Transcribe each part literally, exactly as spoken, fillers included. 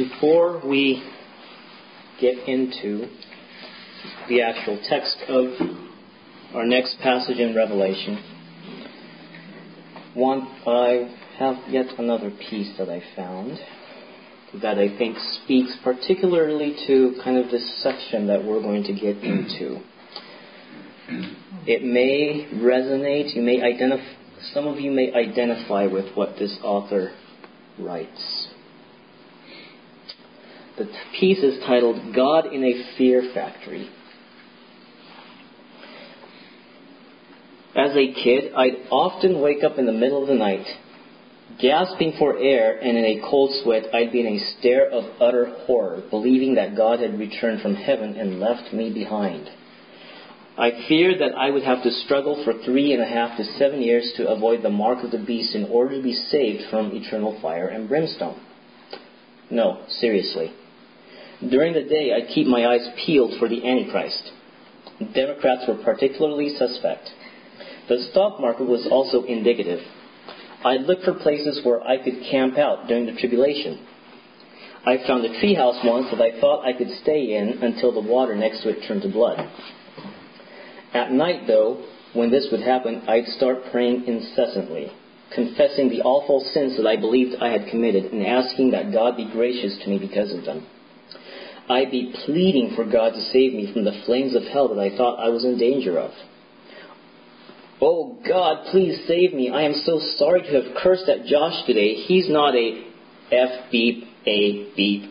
Before we get into the actual text of our next passage in Revelation, one, I have yet another piece that I found that I think speaks particularly to kind of this section that we're going to get into. It may resonate, you may identify, some of you may identify with what this author writes. The piece is titled, God in a Fear Factory. As a kid, I'd often wake up in the middle of the night, gasping for air, and in a cold sweat, I'd be in a stare of utter horror, believing that God had returned from heaven and left me behind. I feared that I would have to struggle for three and a half to seven years to avoid the mark of the beast in order to be saved from eternal fire and brimstone. No, seriously. During the day, I'd keep my eyes peeled for the Antichrist. Democrats were particularly suspect. The stock market was also indicative. I'd look for places where I could camp out during the tribulation. I found a treehouse once that I thought I could stay in until the water next to it turned to blood. At night, though, when this would happen, I'd start praying incessantly, confessing the awful sins that I believed I had committed and asking that God be gracious to me because of them. I'd be pleading for God to save me from the flames of hell that I thought I was in danger of. Oh, God, please save me. I am so sorry to have cursed at Josh today. He's not a F beep, A beep.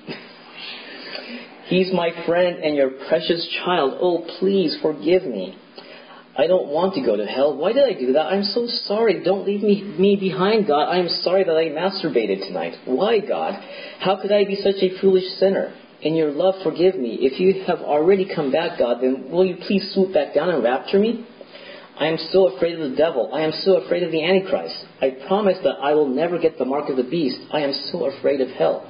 He's my friend and your precious child. Oh, please forgive me. I don't want to go to hell. Why did I do that? I'm so sorry. Don't leave me, me behind, God. I am sorry that I masturbated tonight. Why, God? How could I be such a foolish sinner? In your love, forgive me. If you have already come back, God, then will you please swoop back down and rapture me? I am so afraid of the devil. I am so afraid of the Antichrist. I promise that I will never get the mark of the beast. I am so afraid of hell.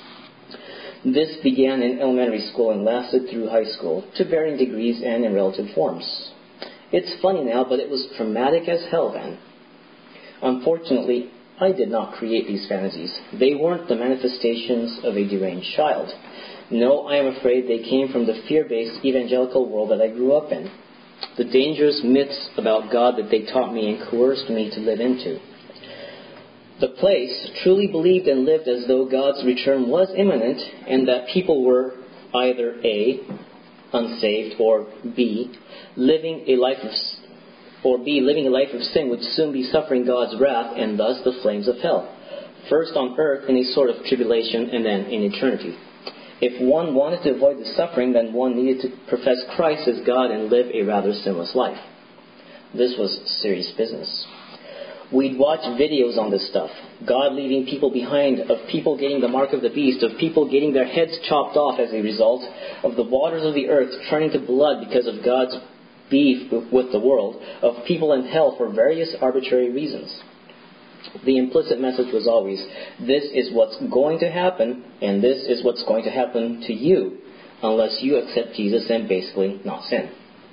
This began in elementary school and lasted through high school, to varying degrees and in relative forms. It's funny now, but it was traumatic as hell then. Unfortunately, I did not create these fantasies. They weren't the manifestations of a deranged child. No, I am afraid they came from the fear-based evangelical world that I grew up in. The dangerous myths about God that they taught me and coerced me to live into. The place truly believed and lived as though God's return was imminent and that people were either A, unsaved, or B, living a life of or B, living a life of sin would soon be suffering God's wrath and thus the flames of hell, first on earth in a sort of tribulation and then in eternity. If one wanted to avoid the suffering, then one needed to profess Christ as God and live a rather sinless life. This was serious business. We'd watch videos on this stuff. God leaving people behind, of people getting the mark of the beast, of people getting their heads chopped off as a result, of the waters of the earth turning to blood because of God's beef with the world, of people in hell for various arbitrary reasons. The implicit message was always, this is what's going to happen, and this is what's going to happen to you, unless you accept Jesus and basically not sin.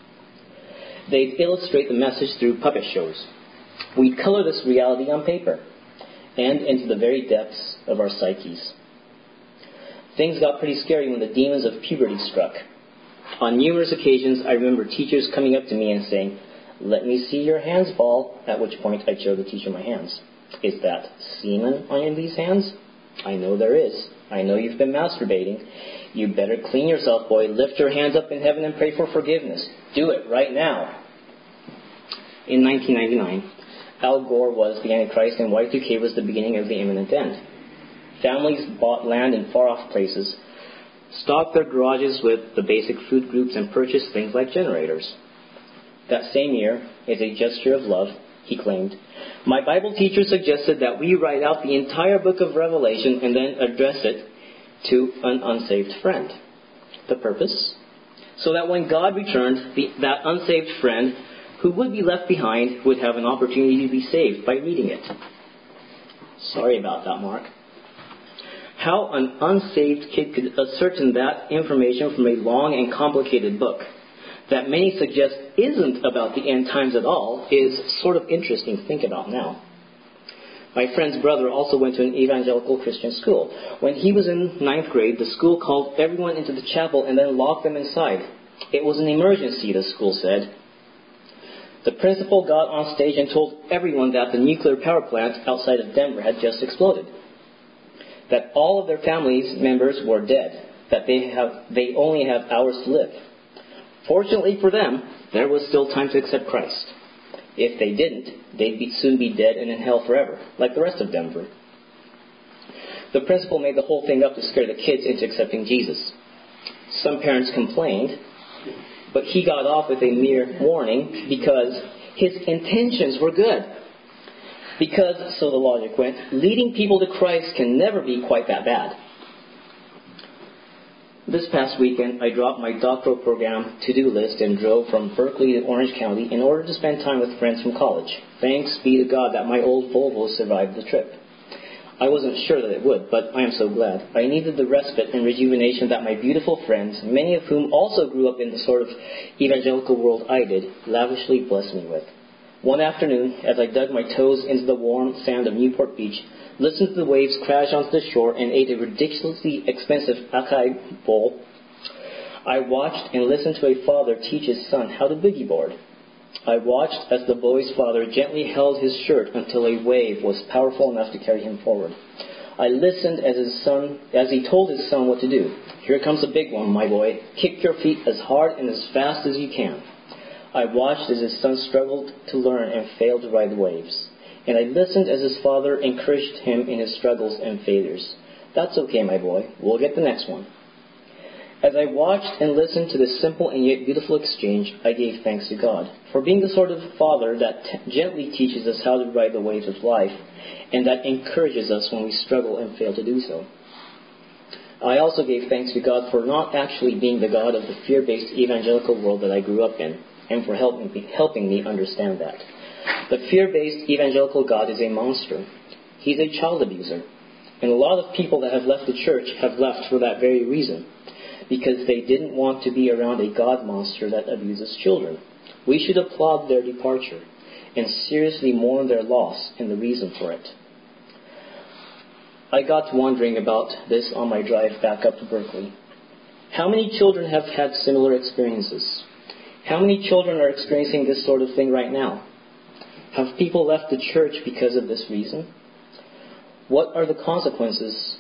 They'd illustrate the message through puppet shows. We'd color this reality on paper and into the very depths of our psyches. Things got pretty scary when the demons of puberty struck. On numerous occasions, I remember teachers coming up to me and saying, "Let me see your hands, Paul," at which point I'd show the teacher my hands. "Is that semen on these hands?" "I know there is. I know you've been masturbating. You better clean yourself, boy. Lift your hands up in heaven and pray for forgiveness. Do it right now." In nineteen ninety-nine, Al Gore was the Antichrist and Y two K was the beginning of the imminent end. Families bought land in far-off places, stocked their garages with the basic food groups, and purchased things like generators. That same year, as a gesture of love, he claimed, "My Bible teacher suggested that we write out the entire book of Revelation and then address it to an unsaved friend." The purpose? So that when God returned, the, that unsaved friend who would be left behind would have an opportunity to be saved by reading it. Sorry about that, Mark. How an unsaved kid could ascertain that information from a long and complicated book that many suggest isn't about the end times at all is sort of interesting to think about now. My friend's brother also went to an evangelical Christian school. When he was in ninth grade, the school called everyone into the chapel and then locked them inside. It was an emergency, the school said. The principal got on stage and told everyone that the nuclear power plant outside of Denver had just exploded, that all of their family members were dead, that they have they only have hours to live. Fortunately for them, there was still time to accept Christ. If they didn't, they'd be, soon be dead and in hell forever, like the rest of Denver. The principal made the whole thing up to scare the kids into accepting Jesus. Some parents complained, but he got off with a mere warning because his intentions were good. Because, so the logic went, leading people to Christ can never be quite that bad. This past weekend, I dropped my doctoral program to-do list and drove from Berkeley to Orange County in order to spend time with friends from college. Thanks be to God that my old Volvo survived the trip. I wasn't sure that it would, but I am so glad. I needed the respite and rejuvenation that my beautiful friends, many of whom also grew up in the sort of evangelical world I did, lavishly blessed me with. One afternoon, as I dug my toes into the warm sand of Newport Beach, listened to the waves crash onto the shore, and ate a ridiculously expensive acai bowl, I watched and listened to a father teach his son how to boogie board. I watched as the boy's father gently held his shirt until a wave was powerful enough to carry him forward. I listened as his son, as he told his son what to do. Here comes a big one, my boy. Kick your feet as hard and as fast as you can. I watched as his son struggled to learn and failed to ride the waves. And I listened as his father encouraged him in his struggles and failures. That's okay, my boy. We'll get the next one. As I watched and listened to this simple and yet beautiful exchange, I gave thanks to God for being the sort of father that t- gently teaches us how to ride the waves of life and that encourages us when we struggle and fail to do so. I also gave thanks to God for not actually being the God of the fear-based evangelical world that I grew up in, and for helping me, helping me understand that. The fear-based evangelical God is a monster. He's a child abuser. And a lot of people that have left the church have left for that very reason, because they didn't want to be around a God monster that abuses children. We should applaud their departure and seriously mourn their loss and the reason for it. I got to wondering about this on my drive back up to Berkeley. How many children have had similar experiences? How many children are experiencing this sort of thing right now? Have people left the church because of this reason? What are the consequences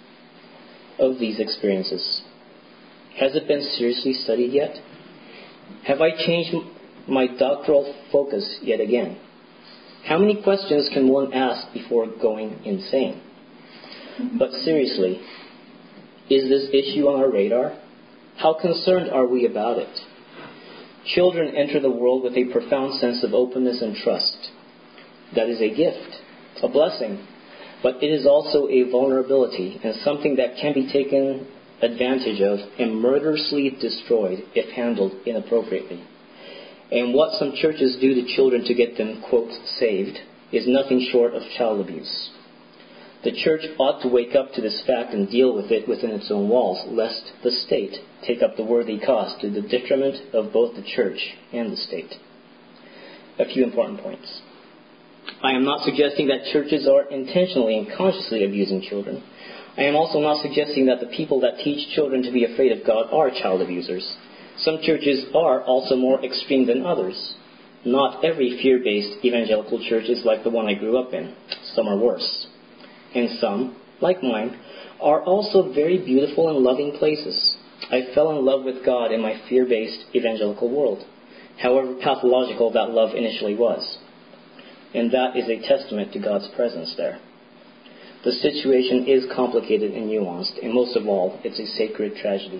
of these experiences? Has it been seriously studied yet? Have I changed my doctoral focus yet again? How many questions can one ask before going insane? But seriously, is this issue on our radar? How concerned are we about it? Children enter the world with a profound sense of openness and trust. That is a gift, a blessing, but it is also a vulnerability and something that can be taken advantage of and murderously destroyed if handled inappropriately. And what some churches do to children to get them, quote, saved, is nothing short of child abuse. The church ought to wake up to this fact and deal with it within its own walls, lest the state take up the worthy cost to the detriment of both the church and the state. A few important points. I am not suggesting that churches are intentionally and consciously abusing children. I am also not suggesting that the people that teach children to be afraid of God are child abusers. Some churches are also more extreme than others. Not every fear-based evangelical church is like the one I grew up in. Some are worse. And some, like mine, are also very beautiful and loving places. I fell in love with God in my fear-based evangelical world, however pathological that love initially was. And that is a testament to God's presence there. The situation is complicated and nuanced, and most of all, it's a sacred tragedy.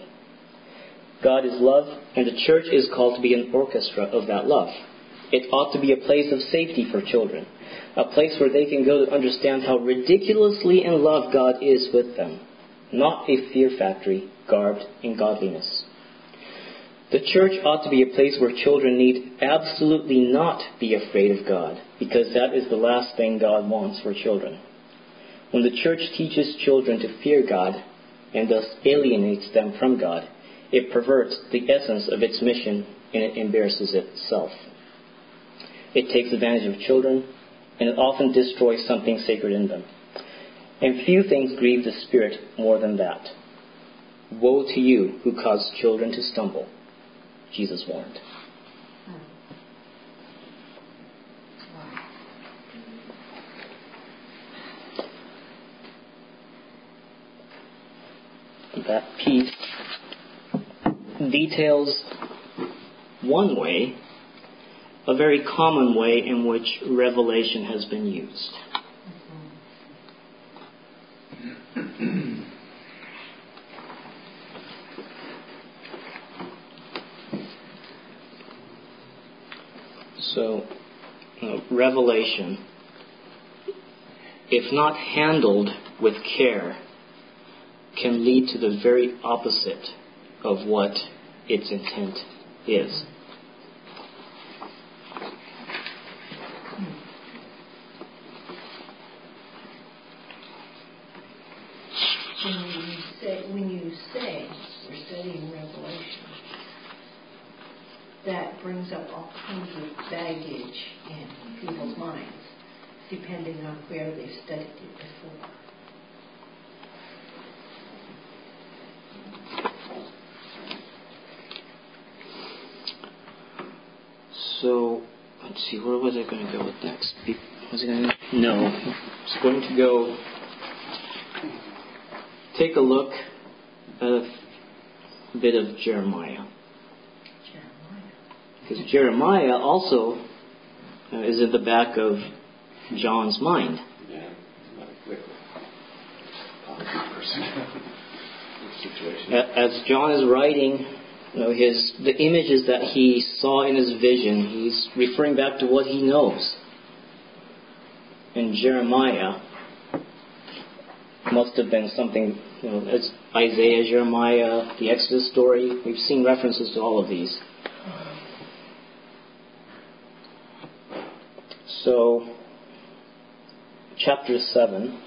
God is love, and the church is called to be an orchestra of that love. It ought to be a place of safety for children, a place where they can go to understand how ridiculously in love God is with them, not a fear factory garbed in godliness. The church ought to be a place where children need absolutely not be afraid of God, because that is the last thing God wants for children. When the church teaches children to fear God and thus alienates them from God, it perverts the essence of its mission and it embarrasses itself. It takes advantage of children and it often destroys something sacred in them. And few things grieve the Spirit more than that. Woe to you who cause children to stumble, Jesus warned. That piece details one way, a very common way in which revelation has been used. So, you know, revelation, if not handled with care, can lead to the very opposite of what its intent is. When you say, when you say we're studying Revelation, that brings up all kinds of baggage in people's minds, depending on where they've studied it before. So, let's see, where was I going to go with next? Was it going to? No. I was going to go take a look at a bit of Jeremiah. Jeremiah. Because Jeremiah also uh, is at the back of John's mind. Yeah, not a quick positive person. Situation. As John is writing, you know, his the images that he saw in his vision, he's referring back to what he knows. And Jeremiah must have been something, you know, as Isaiah, Jeremiah, the Exodus story. We've seen references to all of these. So, chapter seven.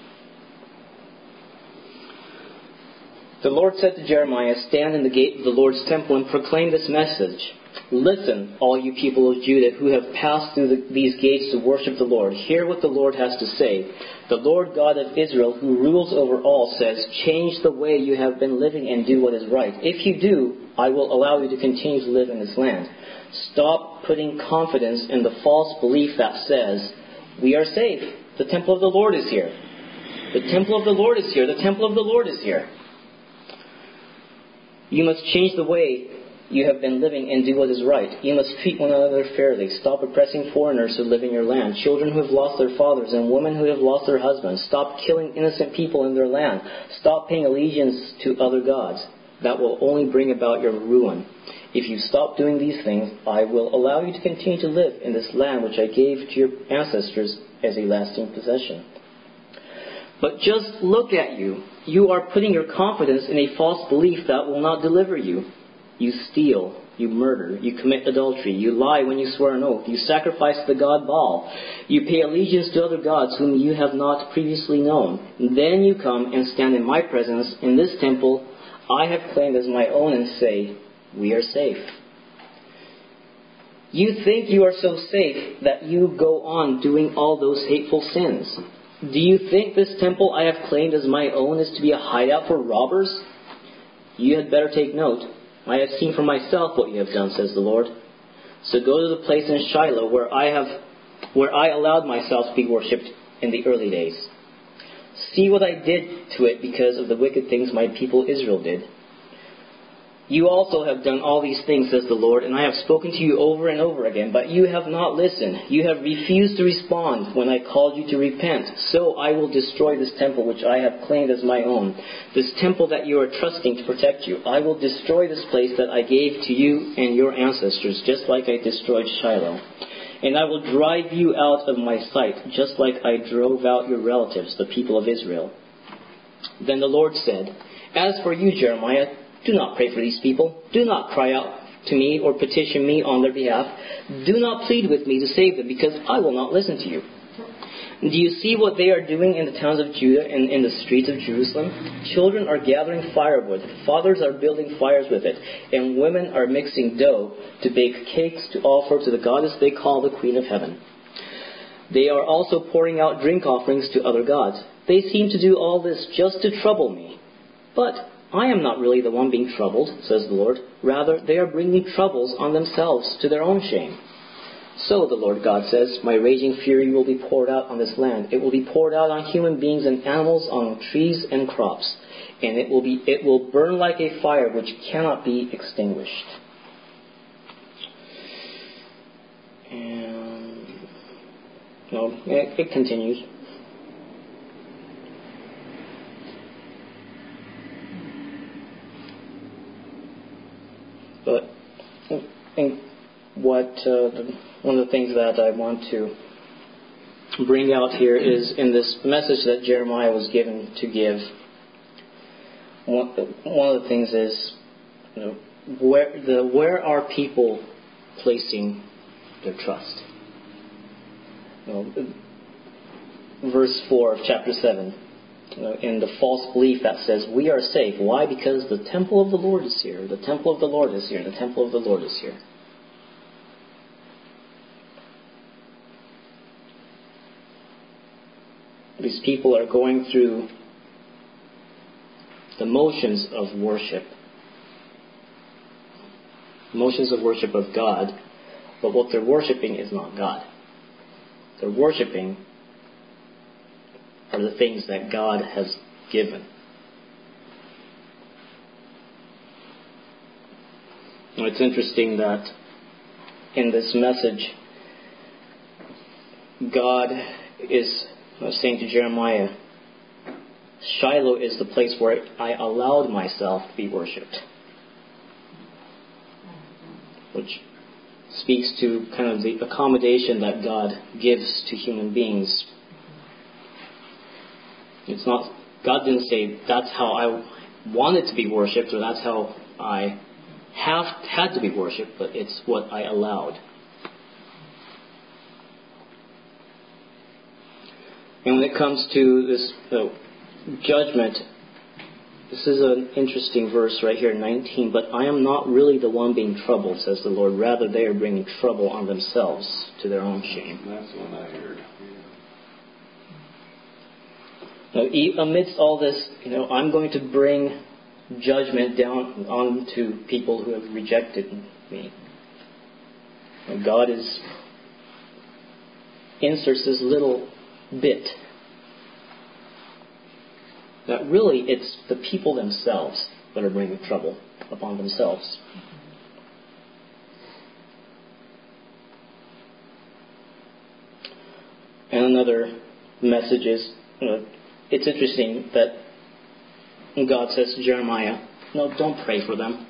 The Lord said to Jeremiah, "Stand in the gate of the Lord's temple and proclaim this message. Listen, all you people of Judah who have passed through the, these gates to worship the Lord. Hear what the Lord has to say. The Lord God of Israel, who rules over all, says, change the way you have been living and do what is right. If you do, I will allow you to continue to live in this land. Stop putting confidence in the false belief that says, we are safe. The temple of the Lord is here. The temple of the Lord is here. The temple of the Lord is here. You must change the way you have been living and do what is right. You must treat one another fairly. Stop oppressing foreigners who live in your land, children who have lost their fathers, and women who have lost their husbands. Stop killing innocent people in their land. Stop paying allegiance to other gods. That will only bring about your ruin. If you stop doing these things, I will allow you to continue to live in this land which I gave to your ancestors as a lasting possession. But just look at you. You are putting your confidence in a false belief that will not deliver you. You steal, you murder, you commit adultery, you lie when you swear an oath, you sacrifice to the god Baal, you pay allegiance to other gods whom you have not previously known. Then you come and stand in my presence in this temple I have claimed as my own and say, we are safe. You think you are so safe that you go on doing all those hateful sins. Do you think this temple I have claimed as my own is to be a hideout for robbers? You had better take note. I have seen for myself what you have done, says the Lord. So go to the place in Shiloh where I have, where I allowed myself to be worshipped in the early days. See what I did to it because of the wicked things my people Israel did. You also have done all these things, says the Lord, and I have spoken to you over and over again, but you have not listened. You have refused to respond when I called you to repent. So I will destroy this temple which I have claimed as my own, this temple that you are trusting to protect you. I will destroy this place that I gave to you and your ancestors, just like I destroyed Shiloh. And I will drive you out of my sight, just like I drove out your relatives, the people of Israel. Then the Lord said, as for you, Jeremiah, do not pray for these people. Do not cry out to me or petition me on their behalf. Do not plead with me to save them, because I will not listen to you. Do you see what they are doing in the towns of Judah and in the streets of Jerusalem? Children are gathering firewood. Fathers are building fires with it. And women are mixing dough to bake cakes to offer to the goddess they call the Queen of Heaven. They are also pouring out drink offerings to other gods. They seem to do all this just to trouble me. But I am not really the one being troubled, says the Lord. Rather, they are bringing troubles on themselves to their own shame. So, the Lord God says, my raging fury will be poured out on this land. It will be poured out on human beings and animals, on trees and crops. And it will be it will burn like a fire which cannot be extinguished. And no, it, it continues. But I think what uh, the, one of the things that I want to bring out here is in this message that Jeremiah was given to give. One, one of the things is, you know, where the where are people placing their trust? You know, verse four of chapter seven, you know, in the false belief that says we are safe. Why? Because the temple of the Lord is here. The temple of the Lord is here. The temple of the Lord is here. These people are going through the motions of worship. Motions of worship of God, but what they're worshiping is not God. They're worshiping are the things that God has given. Now, it's interesting that in this message, God is saying to Jeremiah, Shiloh is the place where I allowed myself to be worshipped. Which speaks to kind of the accommodation that God gives to human beings. It's not, God didn't say that's how I wanted to be worshipped or that's how I have had to be worshipped, but it's what I allowed. And when it comes to this uh, judgment, this is an interesting verse right here, nineteen. But I am not really the one being troubled, says the Lord. Rather, they are bringing trouble on themselves to their own shame. That's what I heard. Now, amidst all this, you know, I'm going to bring judgment down onto people who have rejected me. And God is inserts this little bit that really it's the people themselves that are bringing trouble upon themselves. And another message is, you know, it's interesting that God says to Jeremiah, no, don't pray for them.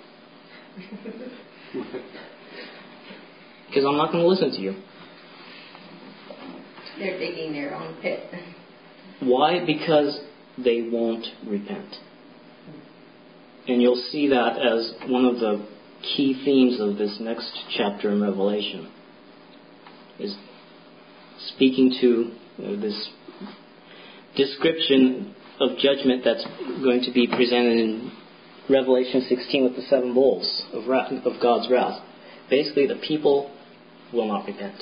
Because I'm not going to listen to you. They're digging their own pit. Why? Because they won't repent. And you'll see that as one of the key themes of this next chapter in Revelation. Is speaking to you know, this description of judgment that's going to be presented in Revelation sixteen with the seven bowls of wrath, of God's wrath. Basically, the people will not repent.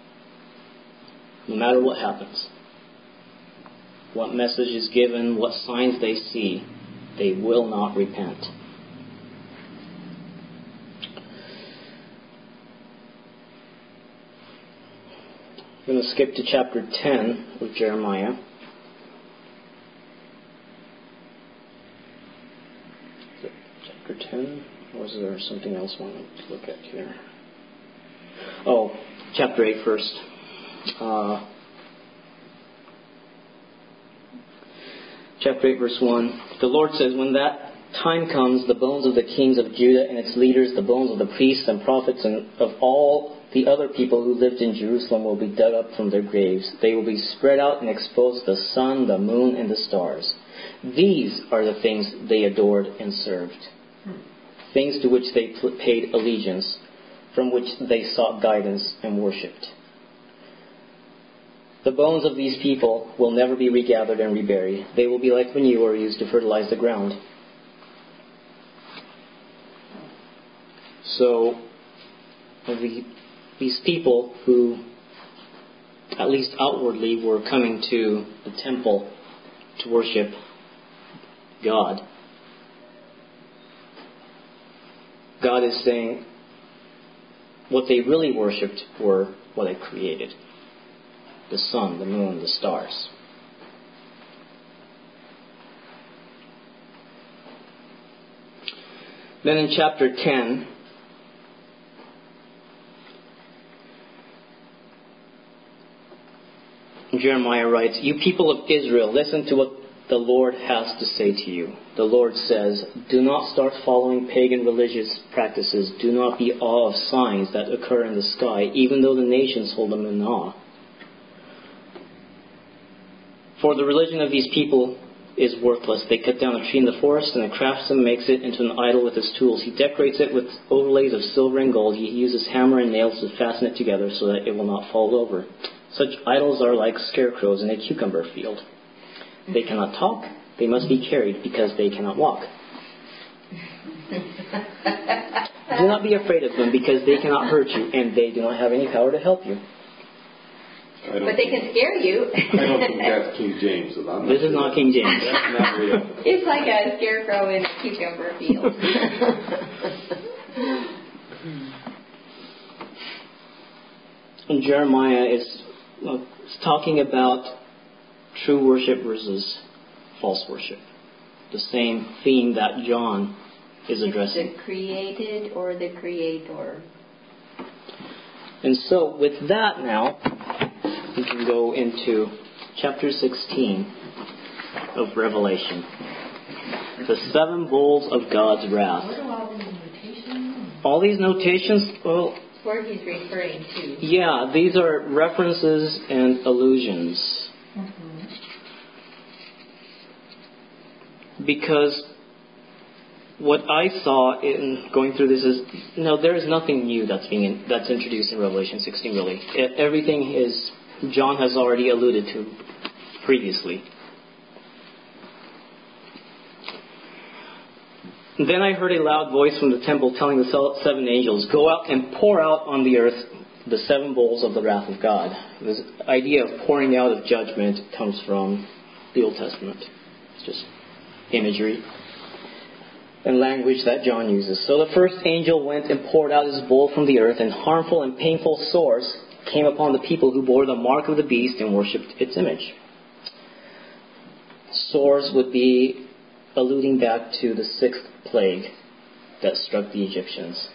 No matter what happens. What message is given, what signs they see, they will not repent. I'm going to skip to chapter ten of Jeremiah. Chapter ten? Or is there something else I want to look at here? Oh, chapter eight first. Uh, chapter eight, verse one. The Lord says, when that time comes, the bones of the kings of Judah and its leaders, the bones of the priests and prophets and of all the other people who lived in Jerusalem will be dug up from their graves. They will be spread out and exposed to the sun, the moon, and the stars. These are the things they adored and served. Things to which they paid allegiance, from which they sought guidance and worshipped. The bones of these people will never be regathered and reburied. They will be like manure used to fertilize the ground. So, the, these people who at least outwardly, were coming to the temple to worship God, God is saying what they really worshipped were what I created. The sun, the moon, the stars. Then in chapter ten, Jeremiah writes, "You people of Israel, listen to what the Lord has to say to you. The Lord says, do not start following pagan religious practices. Do not be awe of signs that occur in the sky, even though the nations hold them in awe. For the religion of these people is worthless. They cut down a tree in the forest, and a craftsman makes it into an idol with his tools. He decorates it with overlays of silver and gold. He uses hammer and nails to fasten it together so that it will not fall over. Such idols are like scarecrows in a cucumber field. They cannot talk. They must be carried because they cannot walk. Do not be afraid of them because they cannot hurt you, and they do not have any power to help you." But they can scare you. I don't think that's King James. So I'm not this sure. is not King James. That's not real. It's like a scarecrow in a cucumber field. And Jeremiah is, well, is talking about true worship versus false worship. The same theme that John is addressing. The created or the creator. And so with that now, we can go into chapter sixteen of Revelation. The seven bowls of God's wrath. What are all these notations? All these notations, well, Where he's referring to. yeah, these are references and allusions. Mm-hmm. Because what I saw in going through this is, no, there is nothing new that's being in, that's introduced in Revelation sixteen. Really, it, everything is John has already alluded to previously. Then I heard a loud voice from the temple telling the seven angels, "Go out and pour out on the earth the seven bowls of the wrath of God." This idea of pouring out of judgment comes from the Old Testament. It's just imagery and language that John uses. "So the first angel went and poured out his bowl from the earth, and harmful and painful sores came upon the people who bore the mark of the beast and worshipped its image." Sores would be alluding back to the sixth plague that struck the Egyptians.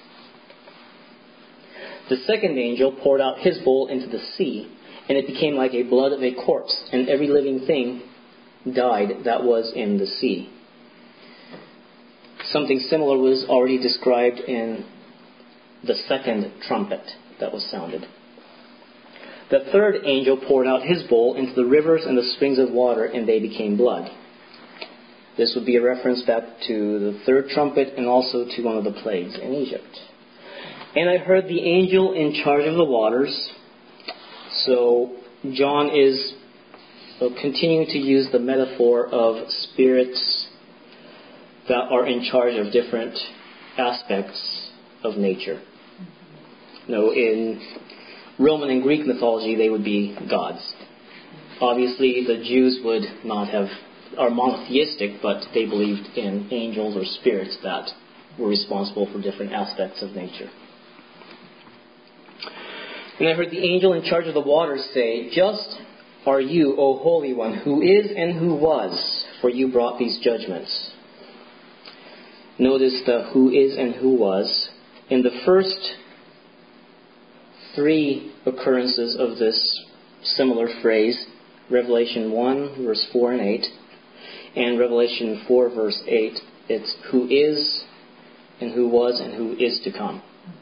The second angel poured out his bowl into the sea, and it became like a blood of a corpse, and every living thing died that was in the sea. Something similar was already described in the second trumpet that was sounded. The third angel poured out his bowl into the rivers and the springs of water, and they became blood. This would be a reference back to the third trumpet and also to one of the plagues in Egypt. "And I heard the angel in charge of the waters." So John is continuing to use the metaphor of spirits that are in charge of different aspects of nature. No, in Roman and Greek mythology, they would be gods. Obviously, the Jews would not have, are monotheistic, but they believed in angels or spirits that were responsible for different aspects of nature. "And I heard the angel in charge of the waters say, 'Just are you, O Holy One, who is and who was, for you brought these judgments.'" Notice the who is and who was. In the first three occurrences of this similar phrase, Revelation one, verse four and eight, and Revelation four, verse eight, it's who is and who was and who is to come.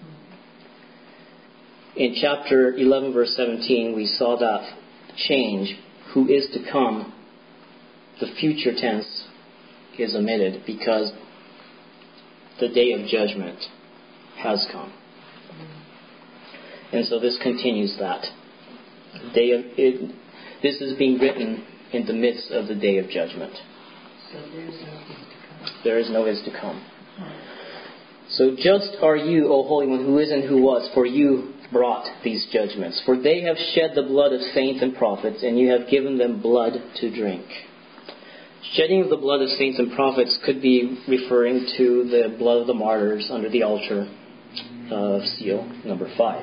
In chapter eleven, verse seventeen, we saw that change, who is to come, the future tense is omitted because the day of judgment has come. And so this continues that. Day of, it, this is being written in the midst of the day of judgment. So there's no is to come. There is no is to come. So just are you, O Holy One, who is and who was, for you brought these judgments. For they have shed the blood of saints and prophets, and you have given them blood to drink. Shedding of the blood of saints and prophets could be referring to the blood of the martyrs under the altar of seal number five.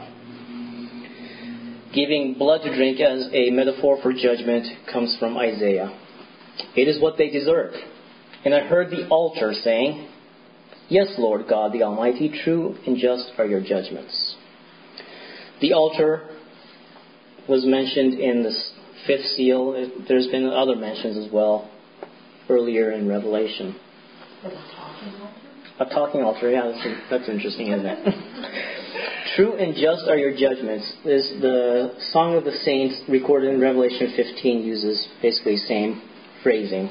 Giving blood to drink as a metaphor for judgment comes from Isaiah. It is what they deserve. And I heard the altar saying, Yes, Lord God the Almighty, true and just are your judgments. The altar was mentioned in the fifth seal. There's been other mentions as well earlier in Revelation. A talking altar? A talking altar, yeah, that's, that's interesting, isn't it? True and just are your judgments. Is the Song of the Saints recorded in Revelation fifteen uses basically the same phrasing.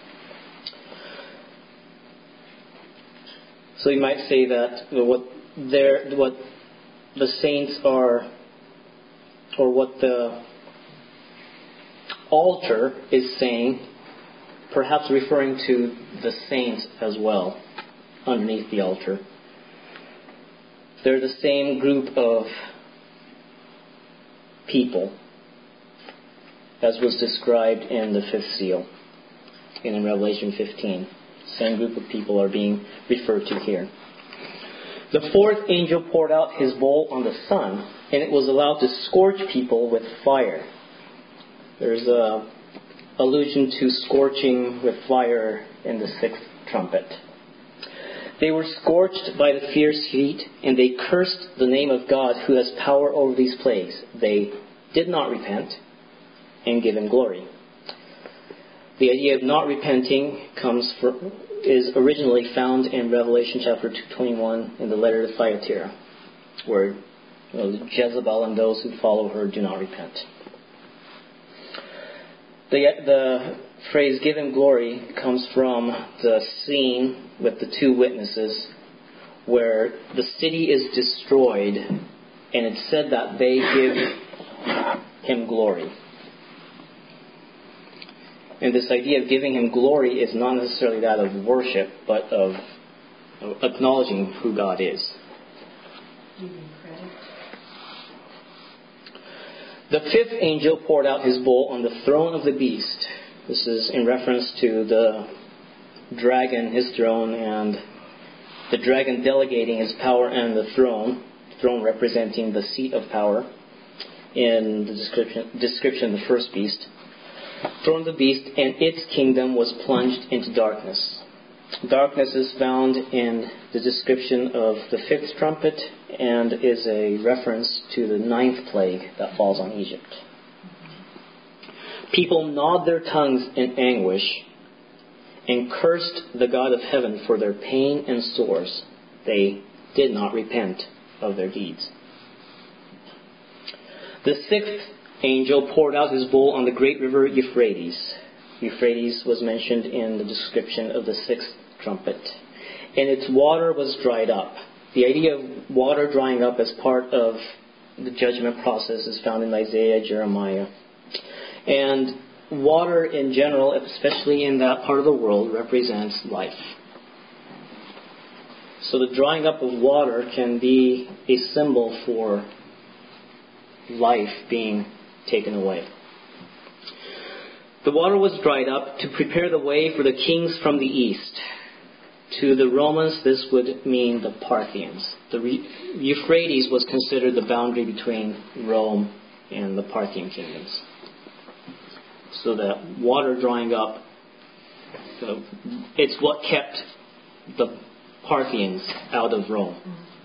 So you might say that what they're, what the saints are, or what the altar is saying, perhaps referring to the saints as well, underneath the altar. They're the same group of people as was described in the fifth seal and in Revelation fifteen. Same group of people are being referred to here. The fourth angel poured out his bowl on the sun, and it was allowed to scorch people with fire. There's a allusion to scorching with fire in the sixth trumpet. They were scorched by the fierce heat, and they cursed the name of God who has power over these plagues. They did not repent and give him glory. The idea of not repenting comes from, is originally found in Revelation chapter two twenty-one in the letter to Thyatira, where you know, Jezebel and those who follow her do not repent. The, the phrase "give him glory" comes from the scene with the two witnesses where the city is destroyed, and it's said that they give him glory. And this idea of giving him glory is not necessarily that of worship, but of acknowledging who God is. Giving credit. The fifth angel poured out his bowl on the throne of the beast. This is in reference to the dragon, his throne, and the dragon delegating his power and the throne, throne representing the seat of power in the description, description of the first beast. Throne of the beast and its kingdom was plunged into darkness. Darkness is found in the description of the fifth trumpet and is a reference to the ninth plague that falls on Egypt. People gnawed their tongues in anguish and cursed the God of heaven for their pain and sores. They did not repent of their deeds. The sixth angel poured out his bowl on the great river Euphrates. Euphrates was mentioned in the description of the sixth trumpet. And its water was dried up. The idea of water drying up as part of the judgment process is found in Isaiah, Jeremiah. And water in general, especially in that part of the world, represents life. So the drying up of water can be a symbol for life being taken away. The water was dried up to prepare the way for the kings from the east. To the Romans, this would mean the Parthians. The Euphrates was considered the boundary between Rome and the Parthian kingdoms. So that water drying up, it's what kept the Parthians out of Rome.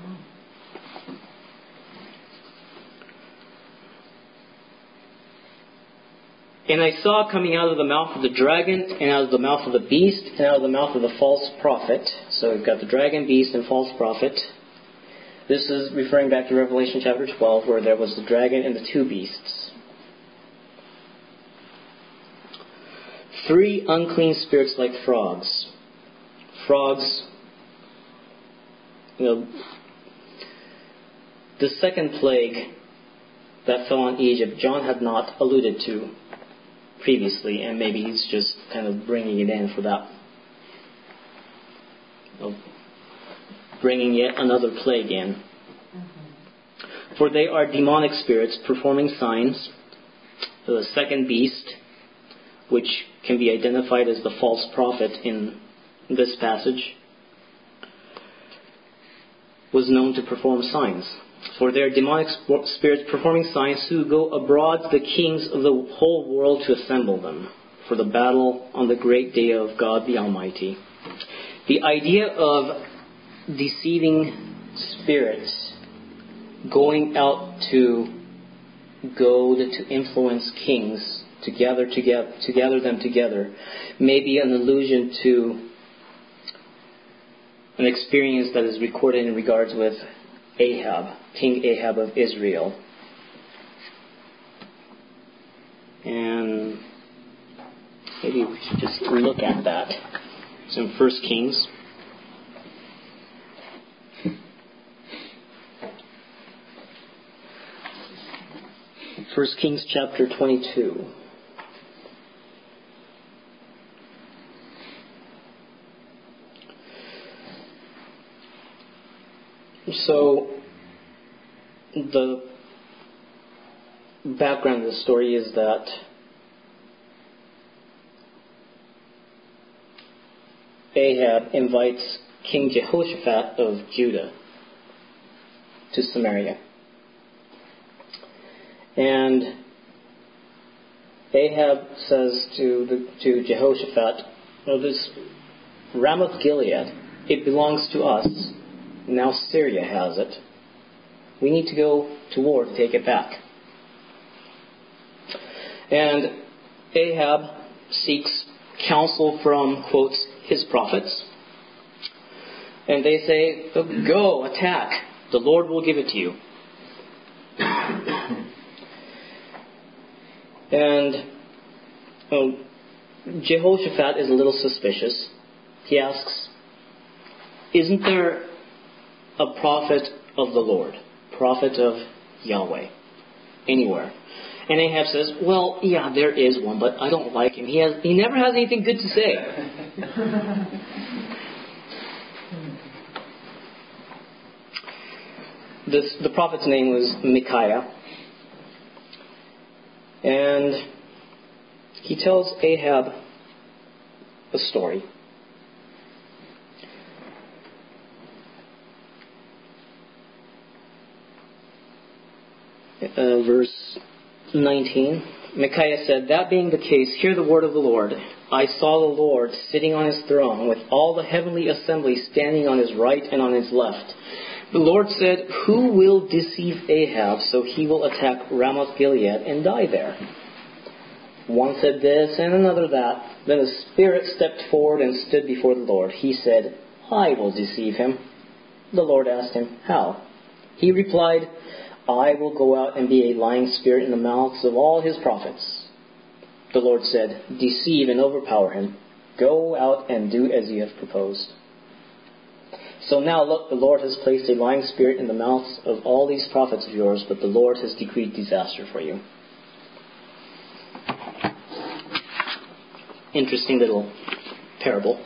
And I saw coming out of the mouth of the dragon, and out of the mouth of the beast, and out of the mouth of the false prophet. So we've got the dragon, beast, and false prophet. This is referring back to Revelation chapter twelve, where there was the dragon and the two beasts. Three unclean spirits like frogs. Frogs, you know, the second plague that fell on Egypt, John had not alluded to previously, and maybe he's just kind of bringing it in for that, you know, bringing yet another plague in. Mm-hmm. For they are demonic spirits performing signs. The second beast, which can be identified as the false prophet in this passage, was known to perform signs. For they are demonic spirits performing signs who go abroad to the kings of the whole world to assemble them for the battle on the great day of God the Almighty. The idea of deceiving spirits going out to goad, to influence kings, to gather, together, to gather them together, may be an allusion to an experience that is recorded in regards with Ahab, King Ahab of Israel. And maybe we should just look at that. It's in First Kings. First Kings chapter twenty-two. So, the background of the story is that Ahab invites King Jehoshaphat of Judah to Samaria. And Ahab says to the, to Jehoshaphat, "Oh, this Ramoth Gilead, it belongs to us. Now Syria has it. We need to go to war to take it back." And Ahab seeks counsel from, quotes, his prophets. And they say, "Go, attack. The Lord will give it to you." And well, Jehoshaphat is a little suspicious. He asks, "Isn't there a prophet of the Lord, prophet of Yahweh, anywhere?" And Ahab says, "Well, yeah, there is one, but I don't like him. He has, he never has anything good to say." This, the prophet's name was Micaiah. And he tells Ahab a story. Uh, verse nineteen. Micaiah said, "That being the case, hear the word of the Lord. I saw the Lord sitting on his throne with all the heavenly assembly standing on his right and on his left. The Lord said, who will deceive Ahab so he will attack Ramoth Gilead and die there?" One said this and another that. Then a spirit stepped forward and stood before the Lord. He said, "I will deceive him." The Lord asked him, "How?" He replied, "I will go out and be a lying spirit in the mouths of all his prophets." The Lord said, "Deceive and overpower him. Go out and do as you have proposed." So now look, the Lord has placed a lying spirit in the mouths of all these prophets of yours, but the Lord has decreed disaster for you. Interesting little parable.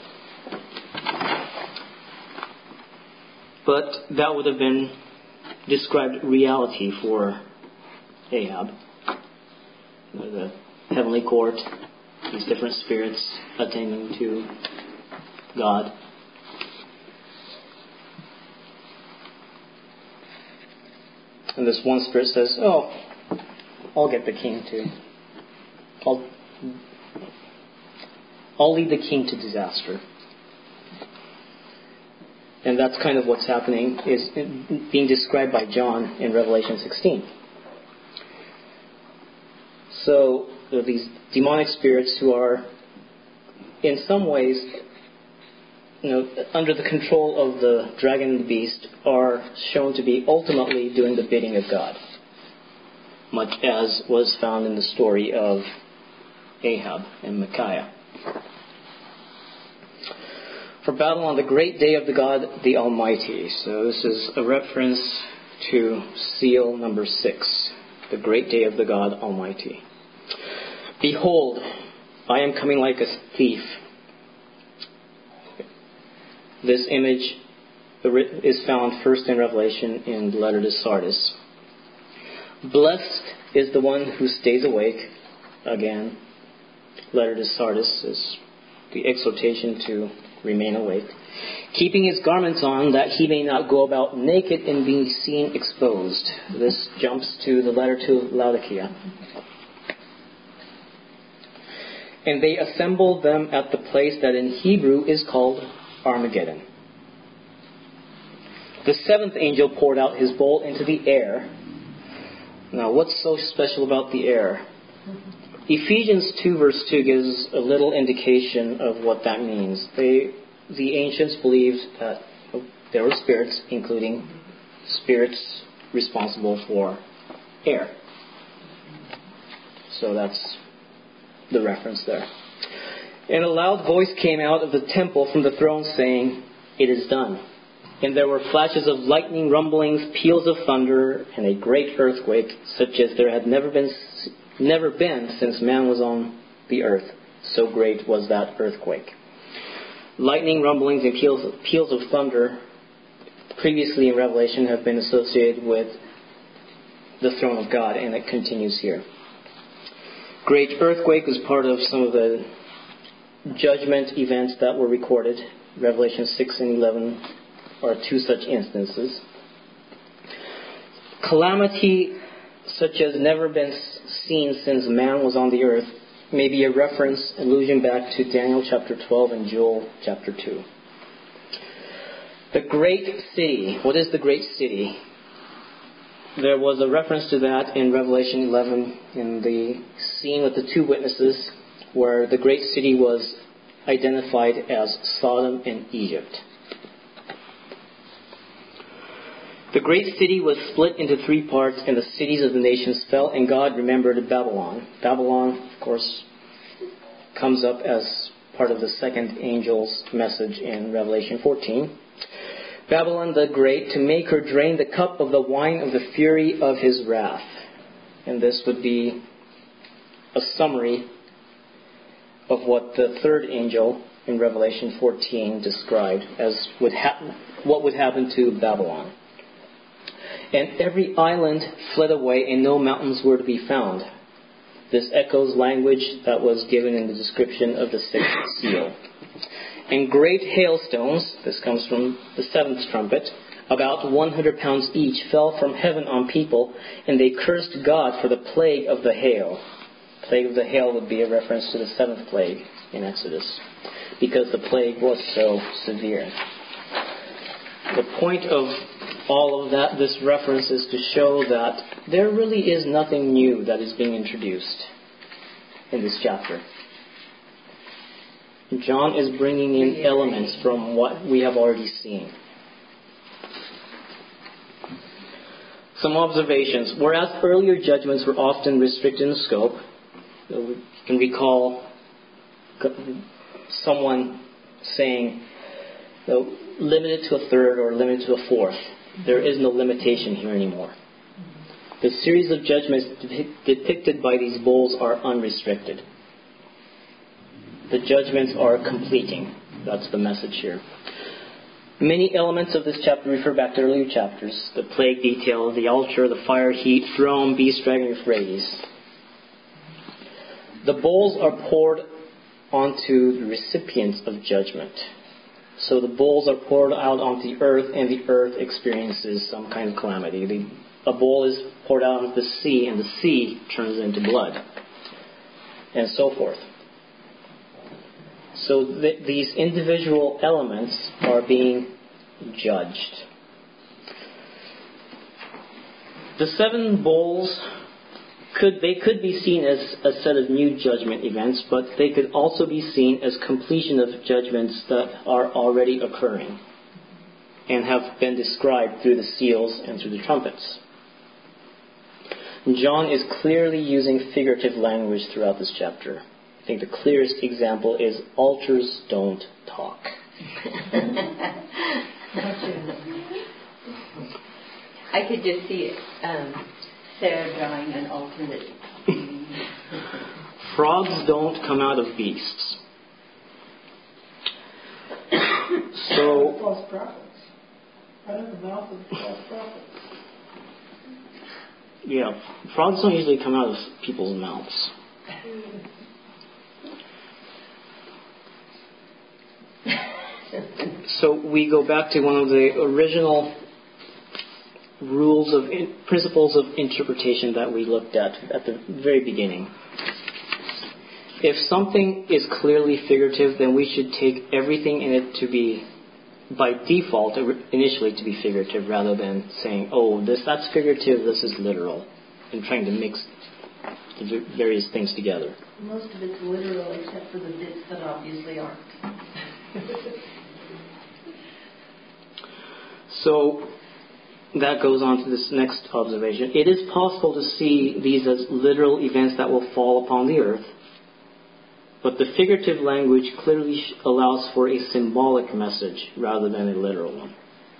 But that would have been described reality for Ahab. The heavenly court, these different spirits attending to God. And this one spirit says, "Oh, I'll get the king to, I'll, I'll lead the king to disaster." And that's kind of what's happening, is being described by John in Revelation sixteen. So there are these demonic spirits who are, in some ways, you know, under the control of the dragon and the beast, are shown to be ultimately doing the bidding of God, much as was found in the story of Ahab and Micaiah. For battle on the great day of the God the Almighty. So this is a reference to seal number six, the great day of the God Almighty. "Behold, I am coming like a thief." This image is found first in Revelation in the letter to Sardis. Blessed is the one who stays awake. Again, letter to Sardis is the exhortation to remain awake. Keeping his garments on, that he may not go about naked and being seen exposed. This jumps to the letter to Laodicea. And they assembled them at the place that in Hebrew is called Armageddon. The seventh angel poured out his bowl into the air. Now, what's so special about the air? Ephesians two verse two gives a little indication of what that means. They, the ancients believed that there were spirits, including spirits responsible for air. So that's the reference there. And a loud voice came out of the temple from the throne saying, "It is done." And there were flashes of lightning, rumblings, peals of thunder, and a great earthquake, such as there had never been never been since man was on the earth. So great was that earthquake. Lightning, rumblings, and peals, peals of thunder previously in Revelation have been associated with the throne of God, and it continues here. Great earthquake was part of some of the judgment events that were recorded. Revelation six and eleven are two such instances. Calamity such as never been seen since man was on the earth may be a reference, allusion back to Daniel chapter twelve and Joel chapter two. The great city. What is the great city? There was a reference to that in Revelation eleven in the scene with the two witnesses where the great city was identified as Sodom and Egypt. The great city was split into three parts, and the cities of the nations fell, and God remembered Babylon. Babylon, of course, comes up as part of the second angel's message in Revelation fourteen. Babylon the Great, to make her drain the cup of the wine of the fury of his wrath. And this would be a summary of what the third angel in Revelation fourteen described as would happen, what would happen to Babylon. And every island fled away, and no mountains were to be found. This echoes language that was given in the description of the sixth seal. And great hailstones, this comes from the seventh trumpet, about one hundred pounds each, fell from heaven on people, and they cursed God for the plague of the hail. Plague of the hail would be a reference to the seventh plague in Exodus, because the plague was so severe. The point of all of that, this reference, is to show that there really is nothing new that is being introduced in this chapter. John is bringing in elements from what we have already seen. Some observations. Whereas earlier judgments were often restricted in scope, you can recall someone saying, limited to a third or limited to a fourth. There is no limitation here anymore. The series of judgments depicted by these bowls are unrestricted. The judgments are completing. That's the message here. Many elements of this chapter refer back to earlier chapters. The plague detail, the altar, the fire, heat, throne, beast, dragon, Euphrates. The bowls are poured onto the recipients of judgment. So the bowls are poured out onto the earth, and the earth experiences some kind of calamity. The, a bowl is poured out onto the sea, and the sea turns into blood, and so forth. So th- these individual elements are being judged. The seven bowls, could they could be seen as a set of new judgment events, but they could also be seen as completion of judgments that are already occurring and have been described through the seals and through the trumpets. John is clearly using figurative language throughout this chapter. I think the clearest example is altars don't talk. I could just see it. Um, Sarah drawing an alternate. Frogs don't come out of beasts. So, false prophets. Out of the mouth of the false prophets. Yeah, frogs don't usually come out of people's mouths. So we go back to one of the original rules of in, principles of interpretation that we looked at at the very beginning. If something is clearly figurative, then we should take everything in it to be, by default, initially to be figurative, rather than saying, oh, this that's figurative, this is literal, and trying to mix the various things together. Most of it's literal, except for the bits that obviously aren't. So that goes on to this next observation. It is possible to see these as literal events that will fall upon the earth, but the figurative language clearly allows for a symbolic message rather than a literal one.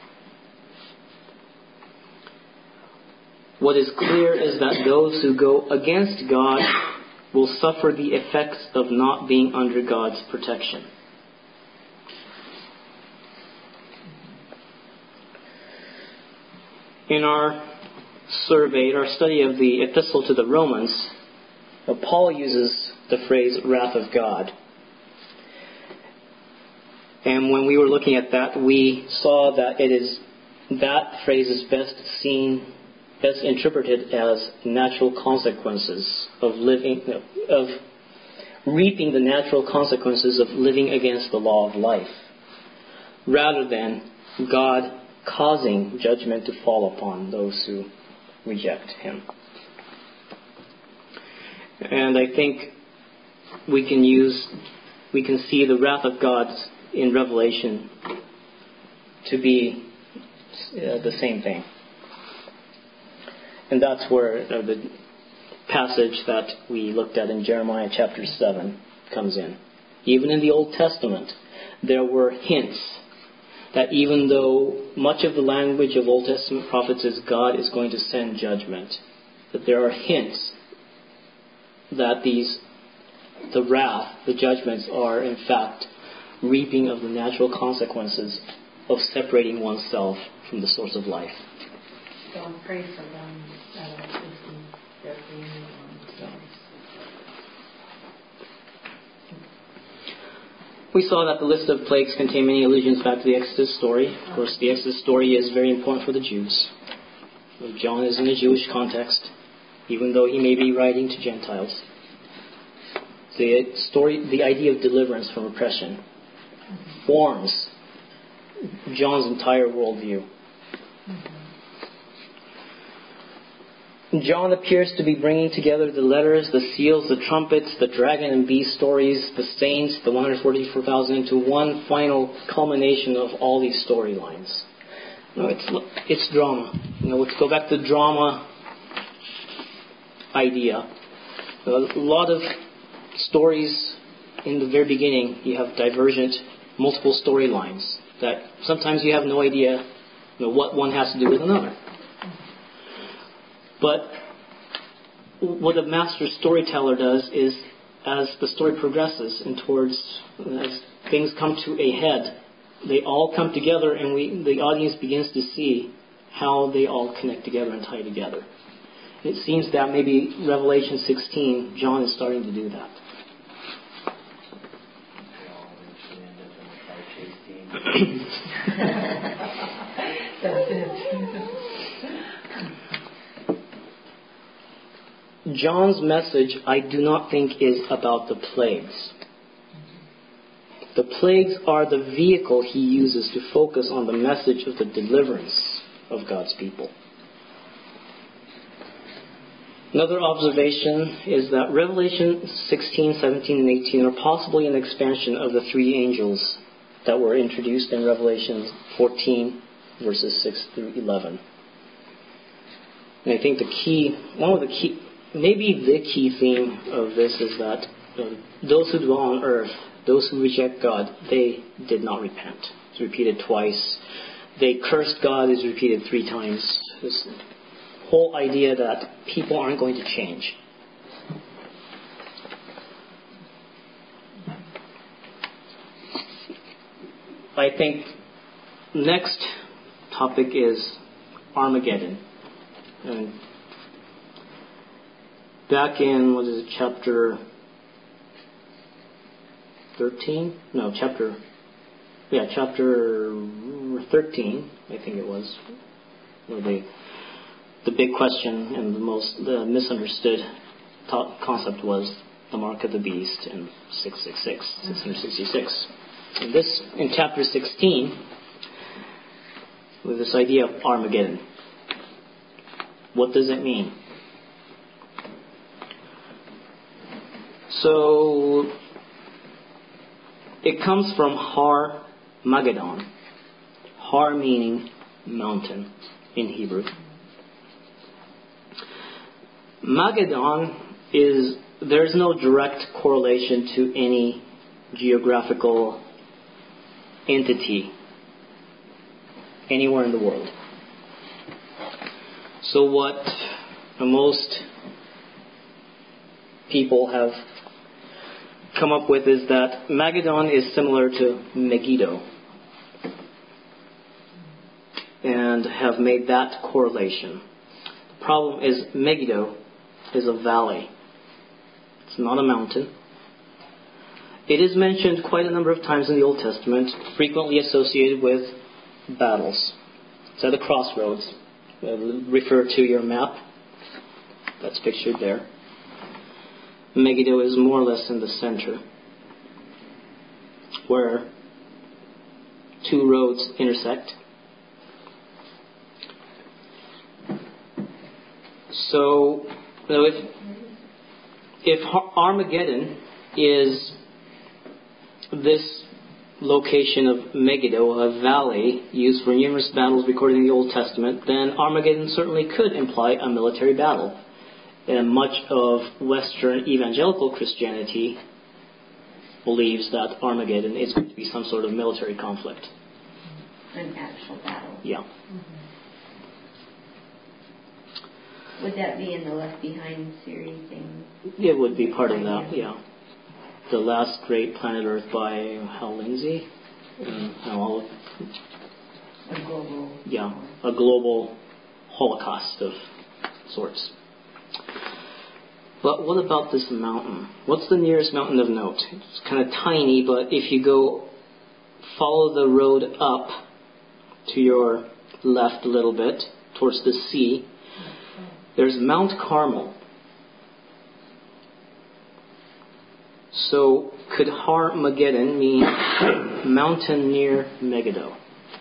What is clear is that those who go against God will suffer the effects of not being under God's protection. In our survey, our study of the epistle to the Romans, Paul uses the phrase wrath of God. And when we were looking at that, we saw that it is that phrase is best seen, best interpreted as natural consequences of living, of reaping the natural consequences of living against the law of life, rather than God causing judgment to fall upon those who reject Him. And I think we can use, we can see the wrath of God in Revelation to be uh, the same thing. And that's where uh, the passage that we looked at in Jeremiah chapter seven comes in. Even in the Old Testament, there were hints that even though much of the language of Old Testament prophets is God is going to send judgment, that there are hints that these, the wrath, the judgments are in fact reaping of the natural consequences of separating oneself from the source of life. Don't pray for them. Uh, their being We saw that the list of plagues contained many allusions back to the Exodus story. Of course, the Exodus story is very important for the Jews. John is in a Jewish context, even though he may be writing to Gentiles. The story, the idea of deliverance from oppression, forms John's entire worldview. John appears to be bringing together the letters, the seals, the trumpets, the dragon and beast stories, the saints, the one hundred forty-four thousand into one final culmination of all these storylines. No, it's it's drama. You know, let's go back to the drama idea. A lot of stories in the very beginning, you have divergent, multiple storylines that sometimes you have no idea, you know, what one has to do with another. But what a master storyteller does is, as the story progresses and towards, as things come to a head, they all come together and we, the audience begins to see how they all connect together and tie together. It seems that maybe Revelation sixteen, John is starting to do that. That's it. John's message, I do not think, is about the plagues. The plagues are the vehicle he uses to focus on the message of the deliverance of God's people. Another observation is that Revelation sixteen, seventeen, and eighteen are possibly an expansion of the three angels that were introduced in Revelation fourteen, verses six through eleven. And I think the key, one of the key, maybe the key theme of this is that uh, those who dwell on earth, those who reject God, they did not repent. It's repeated twice. They cursed God is repeated three times. This whole idea that people aren't going to change. I think next topic is Armageddon. And back in, what is it, chapter thirteen? No, chapter, yeah, chapter thirteen, I think it was, where they, the big question and the most the misunderstood thought concept was the mark of the beast in six six six, six sixty-six. And this, in chapter sixteen, with this idea of Armageddon. What does it mean? So, it comes from Har Magedon. Har meaning mountain in Hebrew. Magedon is, there's no direct correlation to any geographical entity anywhere in the world. So what most people have come up with is that Magedon is similar to Megiddo, and have made that correlation. The problem is Megiddo is a valley. It's not a mountain. It is mentioned quite a number of times in the Old Testament, frequently associated with battles. It's at a crossroads. Refer to your map. That's pictured there. Megiddo is more or less in the center, where two roads intersect. So, you know, if if Armageddon is this location of Megiddo, a valley used for numerous battles recorded in the Old Testament, then Armageddon certainly could imply a military battle. And much of Western evangelical Christianity believes that Armageddon is going to be some sort of military conflict. An actual battle. Yeah. Mm-hmm. Would that be in the Left Behind series thing? It would be part of that, yeah. The Last Great Planet Earth by Hal Lindsey. And, you know, all, a global. Yeah, a global holocaust of sorts. But what about this mountain? What's the nearest mountain of note? It's kind of tiny, but if you go follow the road up to your left a little bit towards the sea, there's Mount Carmel. So could Har Magedon mean mountain near Megiddo?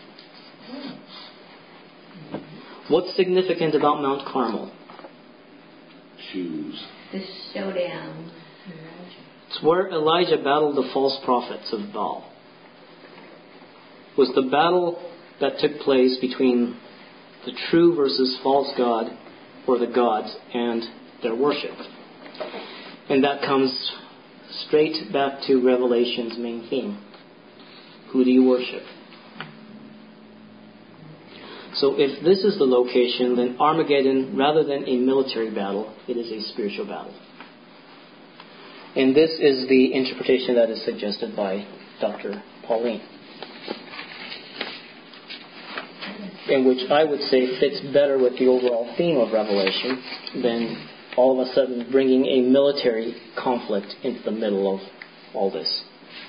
What's significant about Mount Carmel? Shoes. The showdown. It's where Elijah battled the false prophets of Baal. It was the battle that took place between the true versus false God, or the gods, and their worship. And that comes straight back to Revelation's main theme. Who do you worship? So if this is the location, then Armageddon, rather than a military battle, it is a spiritual battle. And this is the interpretation that is suggested by Doctor Pauline, and which I would say fits better with the overall theme of Revelation than all of a sudden bringing a military conflict into the middle of all this.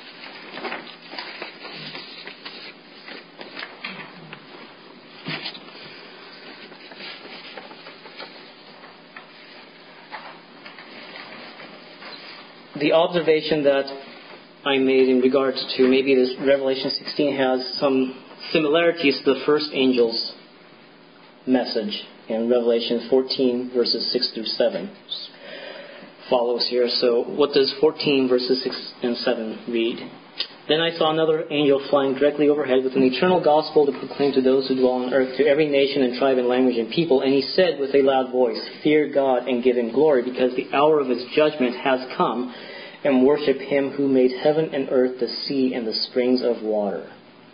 The observation that I made in regards to maybe this Revelation sixteen has some similarities to the first angel's message in Revelation fourteen, verses six through seven. Follows here. So what does fourteen, verses six and seven read? Then I saw another angel flying directly overhead with an eternal gospel to proclaim to those who dwell on earth, to every nation and tribe and language and people. And he said with a loud voice, "Fear God and give him glory, because the hour of his judgment has come, and worship him who made heaven and earth, the sea, and the springs of water."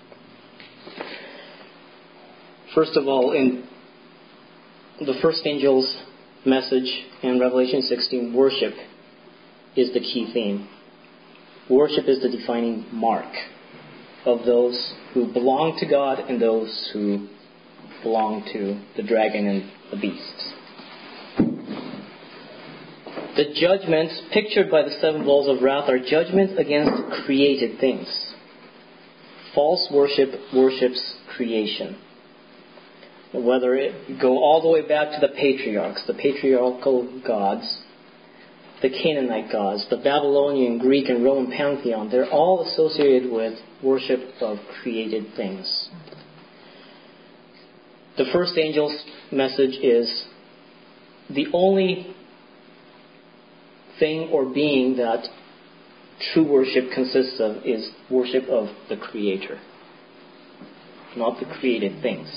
First of all, in the first angel's message in Revelation sixteen, worship is the key theme. Worship is the defining mark of those who belong to God and those who belong to the dragon and the beasts. The judgments pictured by the seven bowls of wrath are judgments against created things. False worship worships creation. Whether it go all the way back to the patriarchs, the patriarchal gods, the Canaanite gods, the Babylonian, Greek, and Roman pantheon, they're all associated with worship of created things. The first angel's message is the only thing or being that true worship consists of is worship of the Creator, not the created things.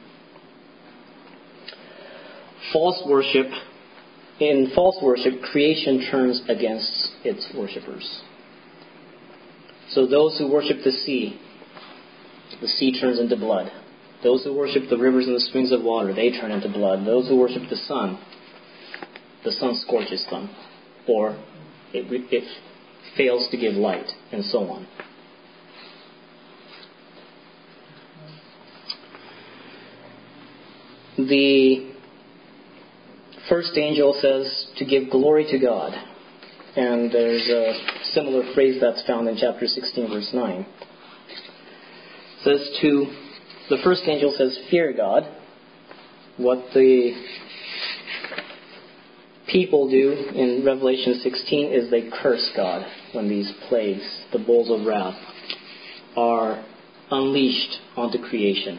False worship, in false worship, creation turns against its worshippers. So those who worship the sea, the sea turns into blood. Those who worship the rivers and the springs of water, they turn into blood. Those who worship the sun, the sun scorches them, or it, it fails to give light, and so on. The first angel says to give glory to God. And there's a similar phrase that's found in chapter sixteen, verse nine. It says to, the first angel says, fear God. What the people do in Revelation sixteen is they curse God when these plagues, the bowls of wrath, are unleashed onto creation.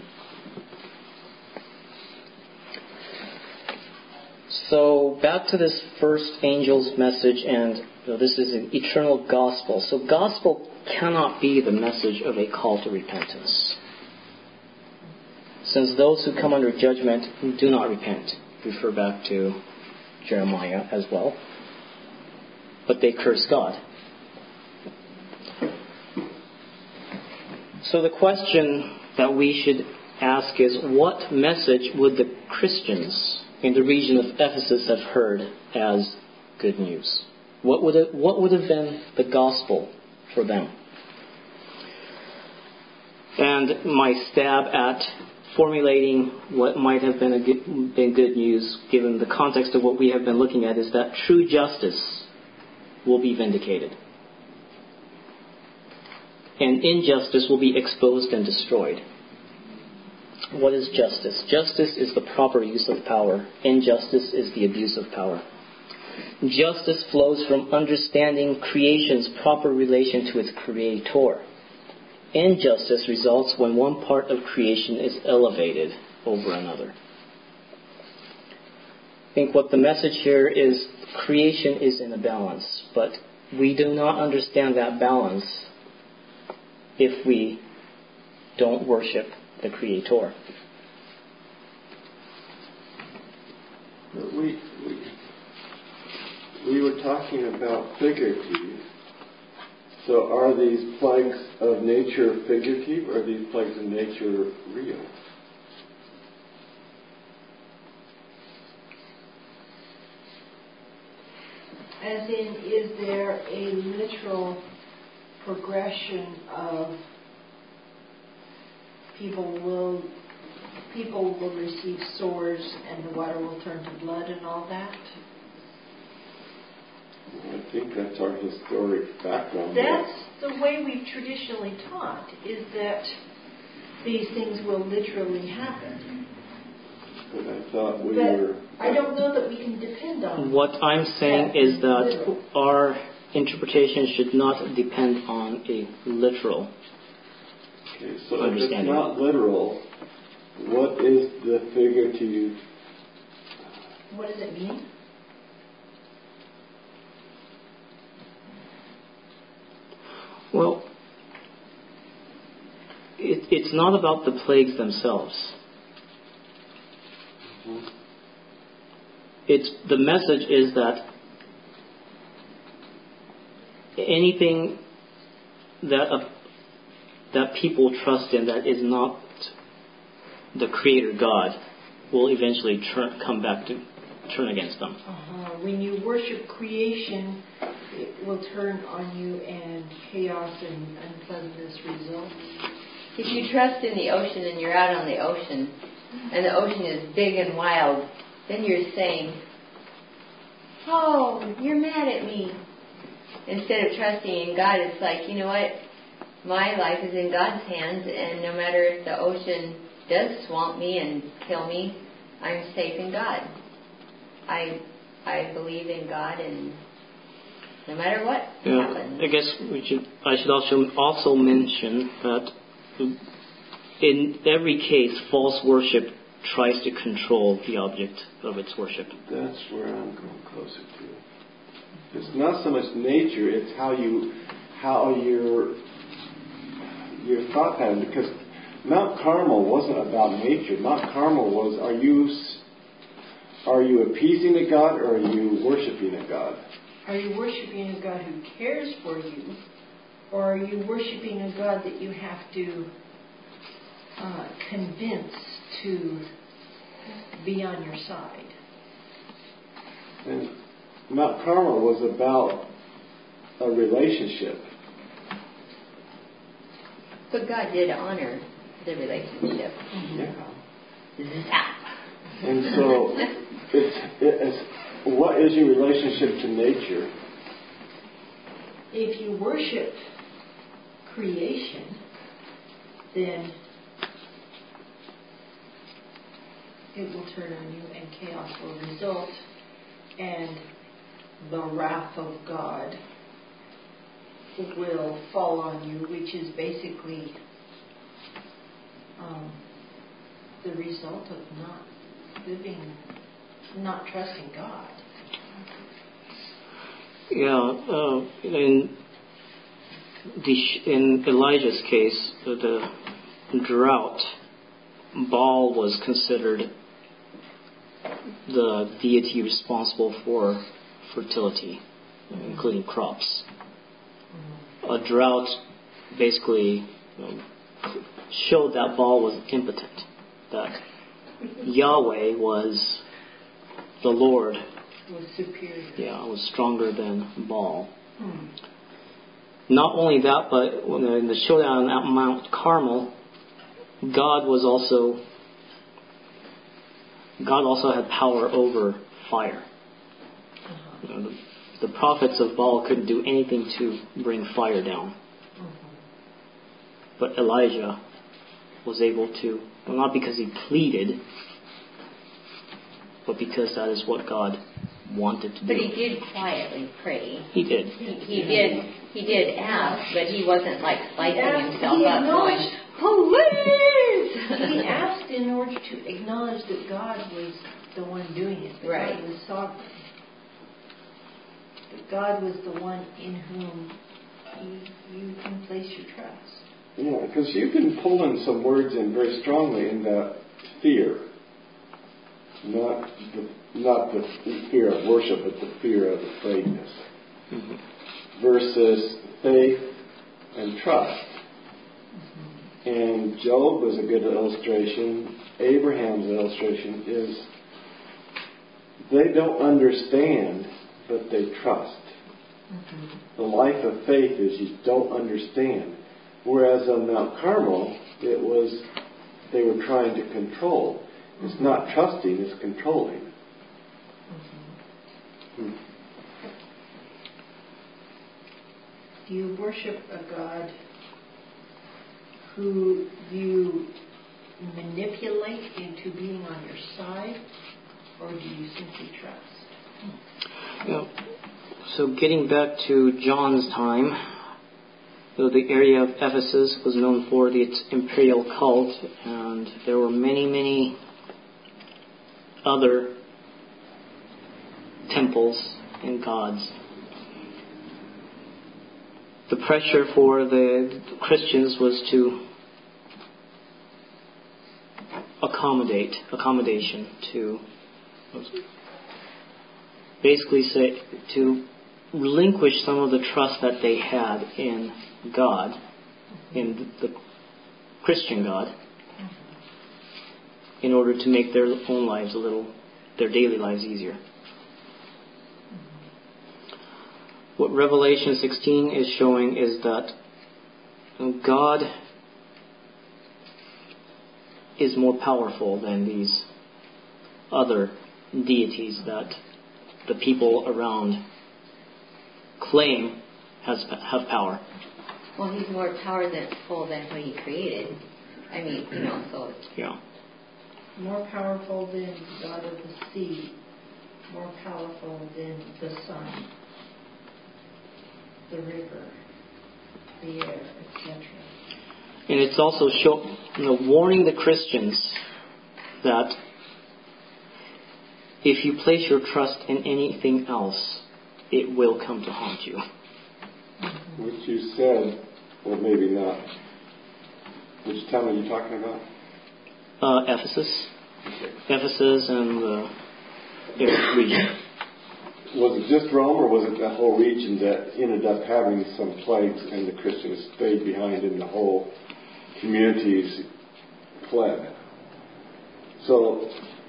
So back to this first angel's message, and you know, this is an eternal gospel. So gospel cannot be the message of a call to repentance, since those who come under judgment do not repent. Refer back to Jeremiah as well. But they curse God. So the question that we should ask is, what message would the Christians in the region of Ephesus have heard as good news? What would it, what would have been the gospel for them? And my stab at formulating what might have been, a good, been good news, given the context of what we have been looking at, is that true justice will be vindicated. And injustice will be exposed and destroyed. What is justice? Justice is the proper use of power. Injustice is the abuse of power. Justice flows from understanding creation's proper relation to its Creator. Injustice results when one part of creation is elevated over another. I think what the message here is, creation is in a balance, but we do not understand that balance if we don't worship the Creator. We, we, we were talking about figurative. So are these plagues of nature figurative, or are these plagues of nature real? As in, is there a literal progression of people will people will receive sores and the water will turn to blood and all that? I think that's our historic background. That's the way we've traditionally taught, is that these things will literally happen. But I thought we but were... I don't know that we can depend on What I'm saying that is that literal. our interpretation should not depend on a literal Okay, so if it's understanding. not literal, what is the figurative? What does it mean? Well, it, it's not about the plagues themselves. Mm-hmm. It's the message is that anything that a, that people trust in that is not the Creator God will eventually turn, come back to turn against them. Uh-huh. When you worship creation, it will turn on you, and chaos and unpleasantness result. If you trust in the ocean and you're out on the ocean, and the ocean is big and wild, then you're saying, oh, you're mad at me. Instead of trusting in God, it's like, you know what? My life is in God's hands, and no matter if the ocean does swamp me and kill me, I'm safe in God. I I believe in God, and no matter what yeah, happens. I guess we should. I should also also mention that in every case, false worship tries to control the object of its worship. That's where I'm going closer to. It's not so much nature; it's how you, how your your thought pattern. Because Mount Carmel wasn't about nature. Mount Carmel was: are you are you appeasing a God, or are you worshiping a God? Are you worshiping a God who cares for you, or are you worshiping a God that you have to uh, convince to be on your side? And Mount Carmel was about a relationship. But God did honor the relationship. Yeah. Zap. And so, it's, it's what is your relationship to nature? If you worship creation, then it will turn on you and chaos will result, and the wrath of God will fall on you, which is basically um, the result of not living, not trusting God. Yeah, uh, in the, in Elijah's case, the, the drought, Baal was considered the deity responsible for fertility, including crops. A drought basically you know, showed that Baal was impotent, that Yahweh was the Lord. Was superior. Yeah, was stronger than Baal. Hmm. Not only that, but when in the showdown at Mount Carmel, God was also God also had power over fire. Uh-huh. You know, the, the prophets of Baal couldn't do anything to bring fire down. Uh-huh. But Elijah was able to, well, not because he pleaded, but because that is what God wanted to do. But he did quietly pray. He did. He, he did. He did ask, but he wasn't like slicing asked, himself he up, going, He "Police!" asked in order to acknowledge that God was the one doing it, that Right. God was sovereign, that God was the one in whom you, you can place your trust. Yeah, because you've been pulling some words in very strongly in that fear. Not the, not the fear of worship, but the fear of afraidness. Mm-hmm. Versus faith and trust. Mm-hmm. And Job was a good illustration. Abraham's illustration is they don't understand, but they trust. Mm-hmm. The life of faith is you don't understand. Whereas on Mount Carmel, it was they were trying to control. It's not trusting, it's controlling. Mm-hmm. Hmm. Do you worship a God who you manipulate into being on your side, or do you simply trust? Yeah. So getting back to John's time, so the area of Ephesus was known for its imperial cult, and there were many, many other temples and gods. The pressure for the Christians was to accommodate, accommodation, to basically say, to relinquish some of the trust that they had in God, in the Christian God, in order to make their own lives a little, their daily lives easier. What Revelation sixteen is showing is that God is more powerful than these other deities that the people around claim has have power. Well, he's more powerful than what he created. I mean, you know, so... Yeah. More powerful than God of the sea. More powerful than the sun, the river, the air, et cetera. And it's also show, you know, warning the Christians that if you place your trust in anything else, it will come to haunt you. Which you said, or maybe not. Which town are you talking about? Uh, Ephesus. Okay. Ephesus and the Arab region. Was it just Rome, or was it the whole region that ended up having some plagues and the Christians stayed behind and the whole communities fled? So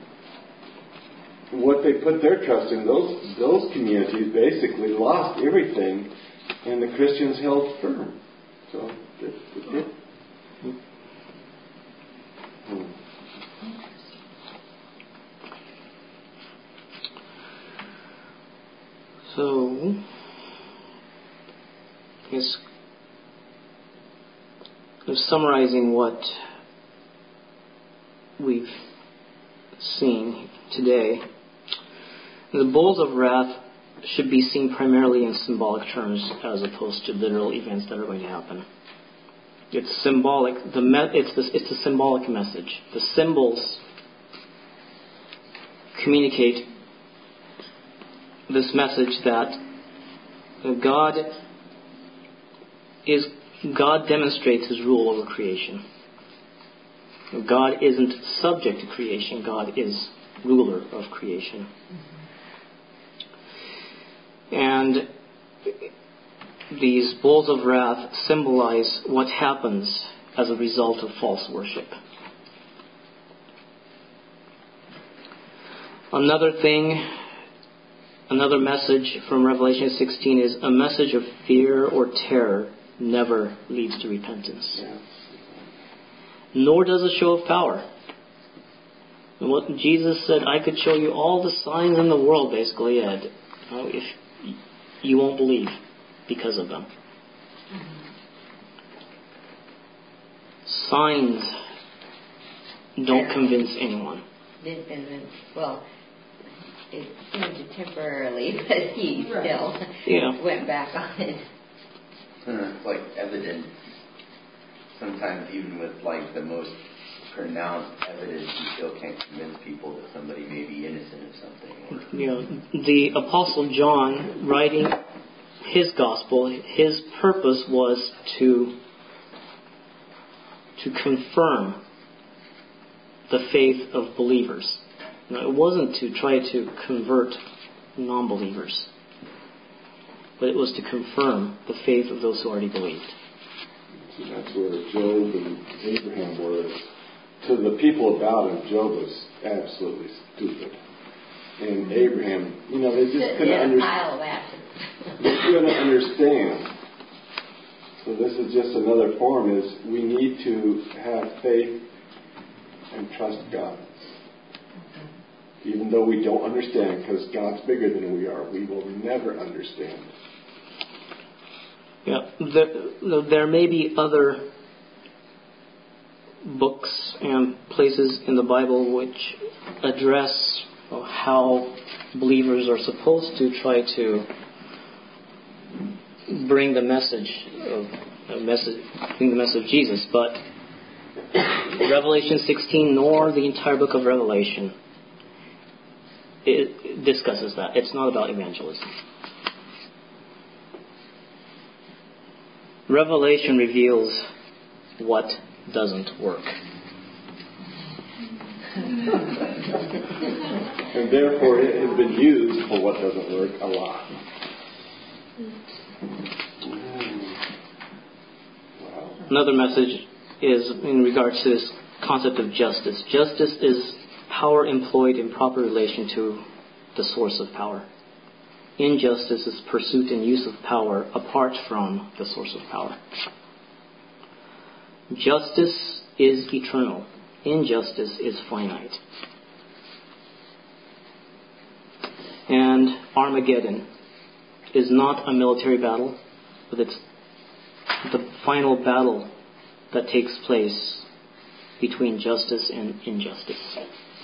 what they put their trust in, those those communities basically lost everything, and the Christians held firm. So it, it did. Hmm. So, I guess, summarizing what we've seen today, the bowls of wrath should be seen primarily in symbolic terms as opposed to literal events that are going to happen. It's symbolic. The me- it's the, it's a symbolic message. The symbols communicate this message that God is God demonstrates His rule over creation. God isn't subject to creation. God is ruler of creation. And these bowls of wrath symbolize what happens as a result of false worship. Another thing, another message from Revelation sixteen is a message of fear or terror never leads to repentance. Yeah. Nor does a show of power. And what Jesus said, I could show you all the signs in the world, basically, and you know, if you won't believe because of them. Signs don't convince anyone. Didn't convince. Well, it seemed to temporarily, but he Right. still Yeah. went back on it. It's like evidence. Sometimes even with like the most pronounced evidence, you still can't convince people that somebody may be innocent of something. Or, You know, the Apostle John, writing his gospel, his purpose was to to confirm the faith of believers. Now, it wasn't to try to convert non-believers, but it was to confirm the faith of those who already believed. And that's where Job and Abraham were. To the people about him, Job was absolutely stupid. And Abraham, you know, they just Sit couldn't in a understand. pile of ashes. They couldn't understand. So this is just another form, is we need to have faith and trust God. Even though we don't understand, because God's bigger than we are, we will never understand. Yeah, there, there may be other books and places in the Bible which address how believers are supposed to try to bring the message of a message, bring the message of Jesus, but Revelation sixteen nor the entire book of Revelation it discusses that. It's not about evangelism. Revelation reveals what doesn't work. And therefore it has been used for what doesn't work a lot. Wow. Another message is in regards to this concept of justice. Justice is power employed in proper relation to the source of power. Injustice is pursuit and use of power apart from the source of power. Justice is eternal. Injustice is finite. And Armageddon is not a military battle, but it's the final battle that takes place between justice and injustice.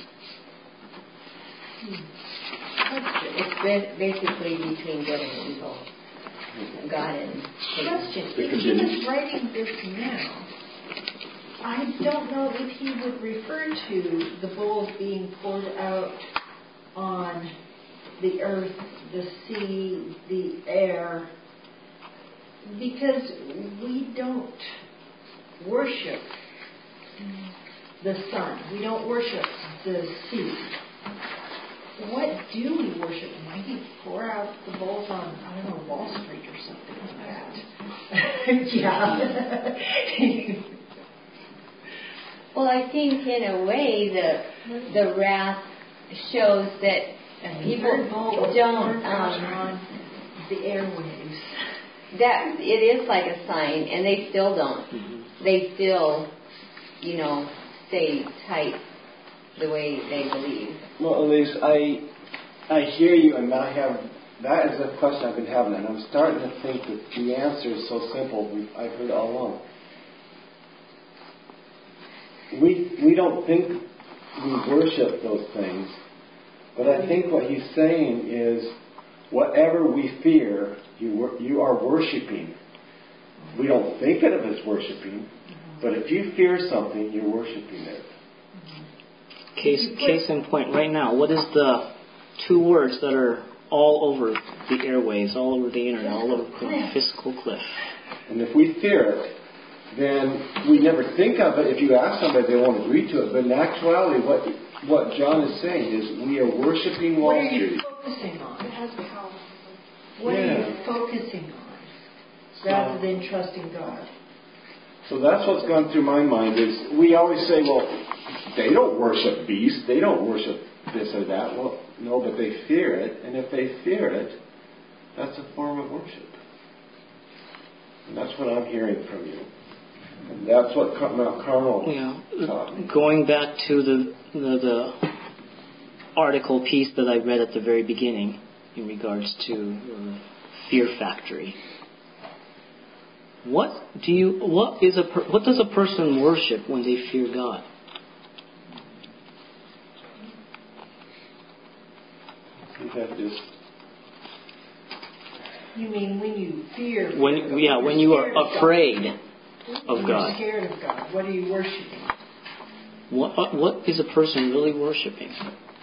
It's basically between good and evil. God and Question. If he was writing this now, I don't know if he would refer to the bowls being poured out on the earth, the sea, the air, because we don't worship the sun. We don't worship the sea. What do we worship? Might he pour out the bowls on, I don't know, Wall Street or something like that? Yeah. Well, I think in a way the the wrath shows that people don't um, on the airwaves. That it is like a sign, and they still don't. Mm-hmm. They still, you know, stay tight the way they believe. Well, Elise, I I hear you, and I have that is a question I've been having, and I'm starting to think that the answer is so simple. We've, I've heard it all along. We we don't think we worship those things, but I think what he's saying is, whatever we fear, you you are worshiping. We don't think of it as worshiping, but if you fear something, you're worshiping it. Case case in point, right now, what is the two words that are all over the airwaves, all over the internet, all over the physical cliff? And if we fear it, then we never think of it. If you ask somebody, they won't agree to it. But in actuality, what what John is saying is we are worshiping Wall What are you Street. focusing on? It has power. What Yeah. are you focusing on rather than trusting God? So that's what's gone through my mind is we always say, well, they don't worship beasts. They don't worship this or that. Well, no, but they fear it. And if they fear it, that's a form of worship. And that's what I'm hearing from you. And that's what Mount Carmel Yeah. taught me. Going back to the, the the article piece that I read at the very beginning in regards to uh, Fear Factory. What do you? What is a? Per, what does a person worship when they fear God? You have this. You mean when you fear? When yeah, when you are afraid of when God. You're scared of God. What are you worshiping? What what is a person really worshiping?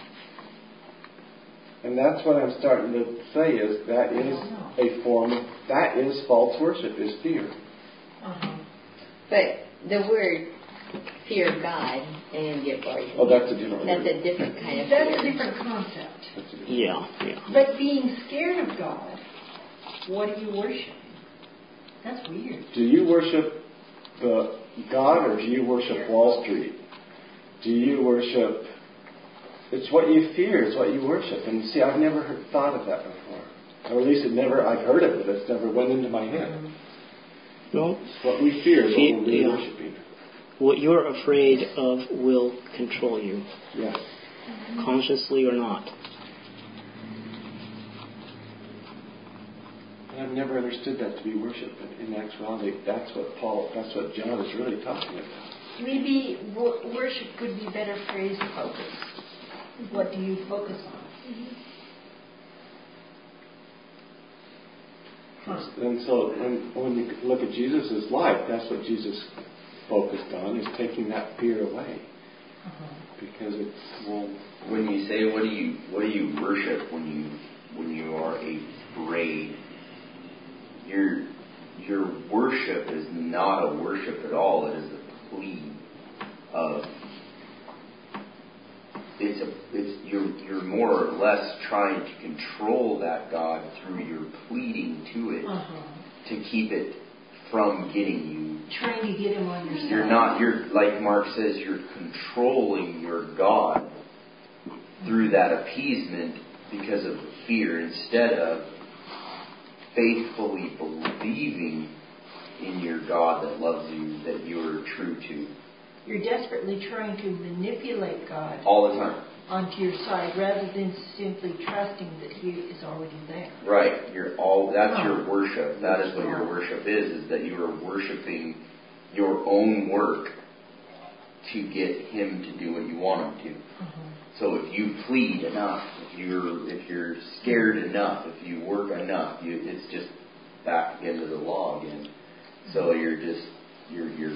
And that's what I'm starting to say is that is a form of, that is false worship, is fear. Uh-huh. But the word fear God and get bored. Oh, that's a different That's word. a different kind of That's fear. a different concept. That's a different Yeah, yeah. But being scared of God, what are you worshiping? That's weird. Do you worship the God or do you worship Wall Street? Do you worship... It's what you fear, it's what you worship. And you see, I've never heard, thought of that before. Or at least it never, I've heard of it, it's never went into my head. Well, It's what we fear is what we're really yeah. worshiping. what you're afraid of will control you, Yes. consciously or not. And I've never understood that to be worship. But in actuality, that's what Paul, that's what John is really talking about. Maybe wor- worship would be better phrased focus. What do you focus on? Huh. And so when, when you look at Jesus' life, that's what Jesus focused on, is taking that fear away. Uh-huh. Because it's, well... When you say, what do you what do you worship when you when you are afraid? Your your worship is not a worship at all. It is a plea of it's a it's you're you're more or less trying to control that God through your pleading to it Uh-huh. to keep it from getting you. Trying to get him on your side. You're not you're like Mark says, you're controlling your God through that appeasement because of fear instead of faithfully believing in your God that loves you, that you are true to. You're desperately trying to manipulate God All the time. onto your side rather than simply trusting that He is already there. Right. You're all. That's Oh. your worship. That is what your worship is. Is that you are worshiping your own work to get Him to do what you want Him to. Uh-huh. So if you plead enough, if you're if you're scared enough, if you work enough, you, it's just back into the law again. So you're just you're you're.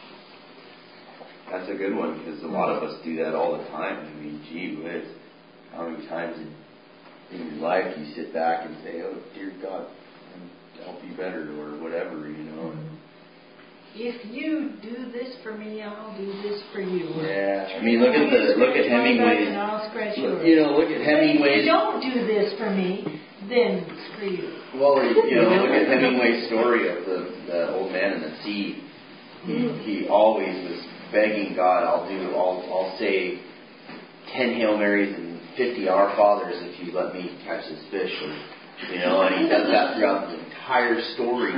That's a good one because a lot of us do that all the time. I mean, gee whiz, how many times in, in your life you sit back and say, "Oh, dear God, help you better," or whatever, you know. If you do this for me, I'll do this for you. Yeah, I mean, look at the look at Hemingway's. And I'll scratch yours. You know, look at But if Hemingway's. you don't do this for me, then screw you. Well, you know, look at Hemingway's story of the, the old man and the sea. He, he always was begging God, "I'll do, I'll, I'll say ten Hail Marys and fifty Our Fathers if you let me catch this fish." And, you know, and he does that throughout the entire story.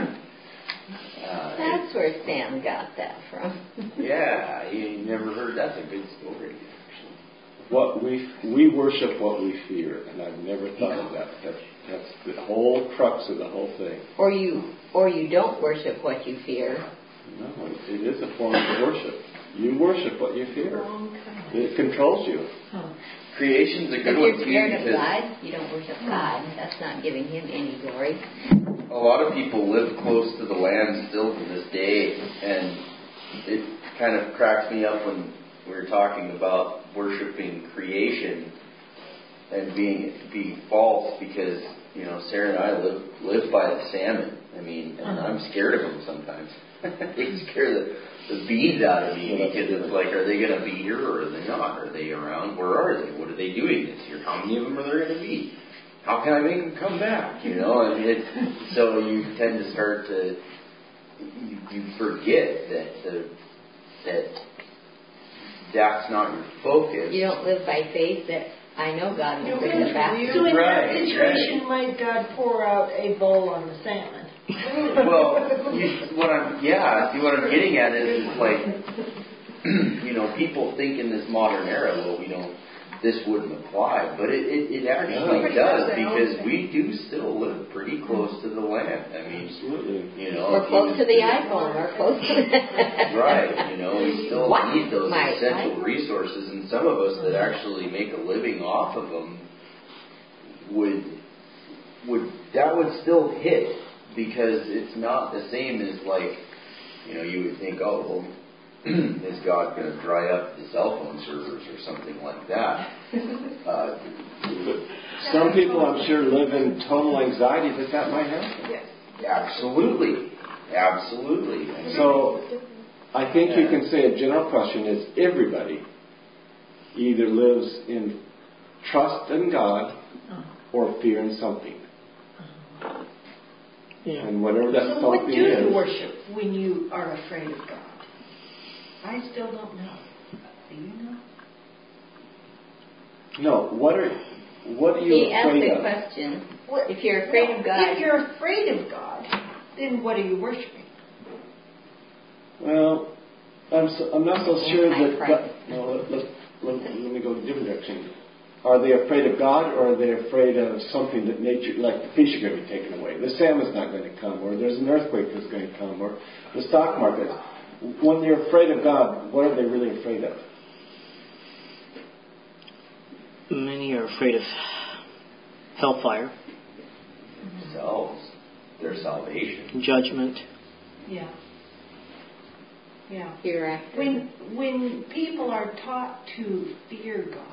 Uh, That's where Sam got that from. yeah, he never heard. That's a good story, actually. What we we worship what we fear, and I've never thought of that. That's that's the whole crux of the whole thing. Or you, or you don't worship what you fear. No, it is a form of worship. You worship what you fear. It controls you. Huh. Creation's a good If one you're too, scared of because God, you don't worship God. That's not giving Him any glory. a lot of people live close to the land still to this day, and it kind of cracks me up when we were talking about worshiping creation and being being false, because you know Sarah and I live live by the salmon. I mean, and I'm scared of them sometimes. They scare the, the beans out of me because it's like, are they going to be here or are they not? Are they around? Where are they? What are they doing this year? How many of them are there going to be? How can I make them come back? You know, and it, so you tend to start to you, you forget that the, that that's not your focus. You don't live by faith that I know God will bring them back. So in Right, that situation, might God pour out a bowl on the salmon? Well, you, what I'm yeah, see what I'm getting at is, is like, you know, people think in this modern era, well, we don't, this wouldn't apply, but it, it, it actually does, because we do still live pretty close to the land. I mean, Absolutely. you know, We're close to the iPhone. We're close to that. right, you know, we still What? need those My essential iPhone? resources, and some of us that actually make a living off of them would would that would still hit, because it's not the same as, like, you know, you would think, oh, well, is God going to dry up the cell phone servers or something like that? Uh, Some people, I'm sure, live in total anxiety that that might happen. Yes. absolutely, absolutely. And So I think you can say a general question is everybody either lives in trust in God or fear in something. Yeah. And whatever that So what something do you is. worship when you are afraid of God? I still don't know. Do you know? No, what are what are you He asked afraid the of? question. What- If you're afraid no, of God, If you're afraid of God, then what are you worshiping? Well, I'm so, I'm not so sure that. Antichrist. God, no, let, let, let, let me go a different direction. Are they afraid of God, or are they afraid of something that nature, like the fish are going to be taken away, the salmon's not going to come, or there's an earthquake that's going to come, or the stock market? When they're afraid of God, what are they really afraid of? Many are afraid of hellfire, themselves, their salvation. judgment. Yeah. Yeah. hereafter. When when people are taught to fear God,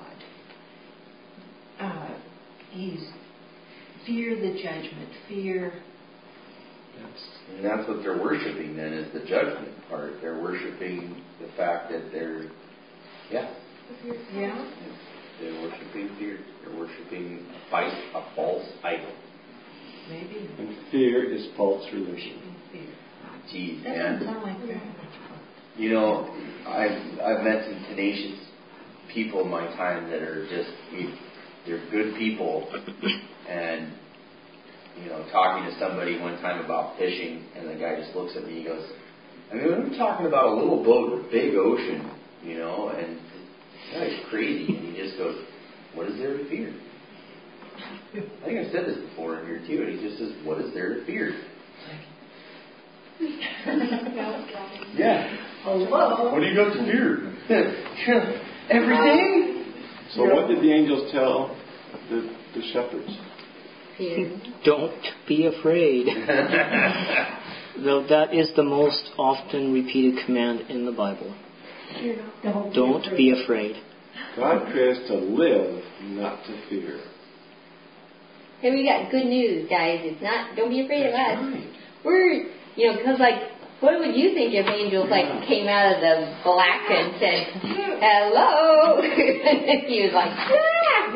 uh, he's fear the judgment, fear. And that's what they're worshiping then, is the judgment part. They're worshiping the fact that they're, yeah, Yeah. they're worshiping fear. They're worshiping a, fight, a false idol. Maybe. And fear is false religion. Fear. Geez, That man. doesn't sound like very much fun. You know, I've, I've met some tenacious people in my time that are just, we, they're good people. And, you know, talking to somebody one time about fishing, and the guy just looks at me and he goes, I mean, we're talking about a little boat in a big ocean, you know, and that is crazy. And he just goes, what is there to fear? I think I've said this before in here too, and he just says, what is there to fear? Yeah. Hello? What do you got to fear? Everything? So what did the angels tell the, the shepherds? Fear. Don't be afraid. Though that is the most often repeated command in the Bible. Don't, Don't be afraid. God creates to live, not to fear. Hey, we got good news, guys. It's not, don't be afraid of That's us. right. We're, you know, because, like, what would you think if angels, like, came out of the black and said, hello? He was like, ah!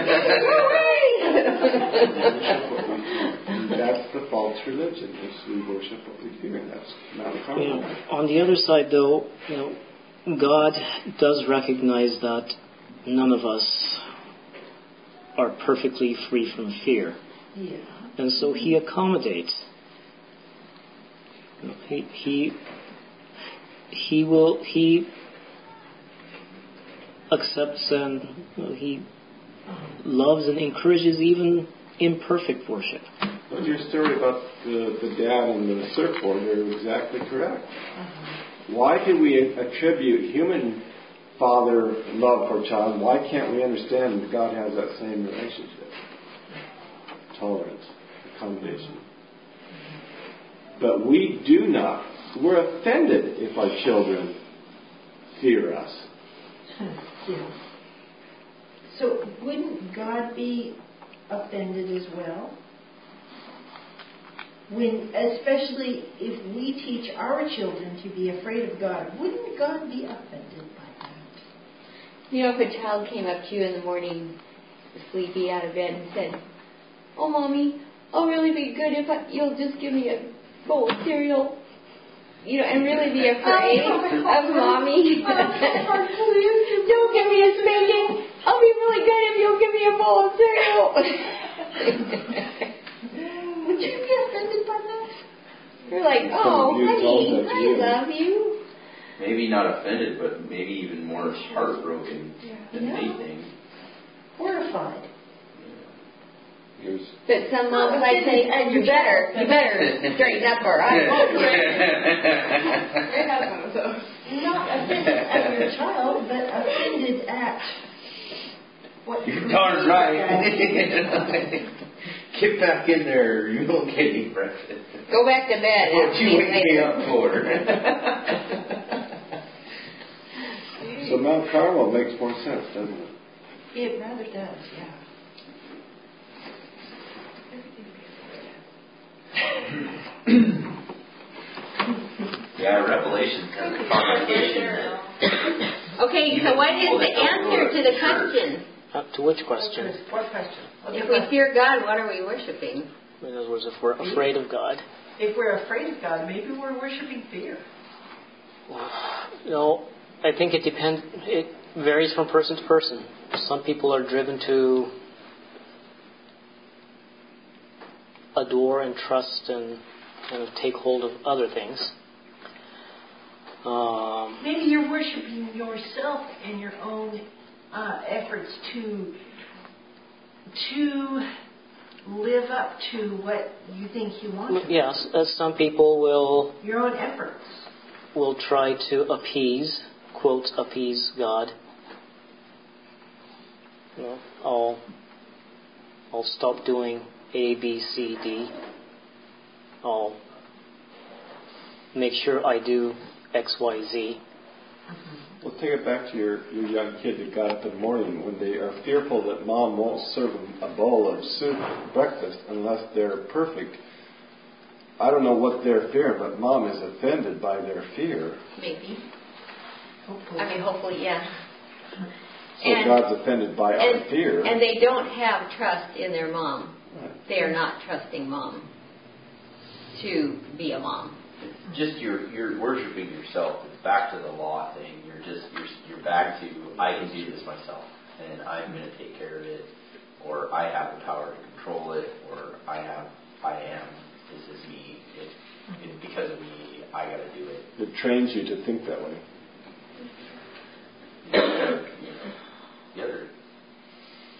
And that's the false religion, is we worship what we fear, and that's Mount You Carmel. know, on the other side, though, you know, God does recognize that none of us are perfectly free from fear, Yeah. and so He accommodates. You know, he he he will he accepts and you know, He loves and encourages even imperfect worship. Well, your story about the, the dad and the surfboard are exactly correct. Why do we attribute human father love for child? Why can't we understand that God has that same relationship? Tolerance, accommodation. But we do not. We're offended if our children fear us. Yeah. So wouldn't God be offended as well? When, especially if we teach our children to be afraid of God, wouldn't God be offended by that? You know, if a child came up to you in the morning, sleepy, out of bed, and said, oh, Mommy, I'll really be good if I, you'll just give me a bowl of cereal. You know, and really be afraid of Mommy. Don't give me a spanking. I'll be really good if you'll give me a bowl of cereal. Would you be offended by that? You're like, oh, You told honey, that to you. I love you. Maybe not offended, but maybe even more heartbroken than Yeah. anything. Horrified. Here's But some moms might say, oh, you better, you better straighten up or I won't. Not offended at your child, but offended at what You're darn right. Get back in there, you won't get any breakfast. Go back to bed. What you wake me later. up for? So Mount Carmel makes more sense, doesn't it? It rather does, yeah. Yeah, Revelation kind of congregation. Okay, so what is the answer to the question? Uh, to which question? What question? What's If the we question? fear God, what are we worshiping? In other words, if we're afraid of God. If we're afraid of God, maybe we're worshiping fear. You know, I think it depends. It varies from person to person. Some people are driven to adore and trust and kind of take hold of other things. Um, Maybe you're worshiping yourself in your own uh, efforts to to live up to what you think you want to. yes, as some people will Your own efforts. will try to appease, quote, appease God. You know, I'll I'll stop doing A, B, C, D. I'll make sure I do X, Y, Z. Well, take it back to your, your young kid that got up in the morning when they are fearful that mom won't serve them a bowl of soup for breakfast unless they're perfect. I don't know what they're fearing, but mom is offended by their fear. Maybe. Hopefully. I mean, hopefully, yeah. So And- God's offended by our And, fear. and they don't have trust in their mom. Right. They are not trusting mom to be a mom. It's just you're you're worshiping yourself. It's back to the law thing. You're just you're you're back to I can do this myself, and I'm going to take care of it, or I have the power to control it, or I have I am. This is me. It, it's because of me. I got to do it. It trains you to think that way. The other, the other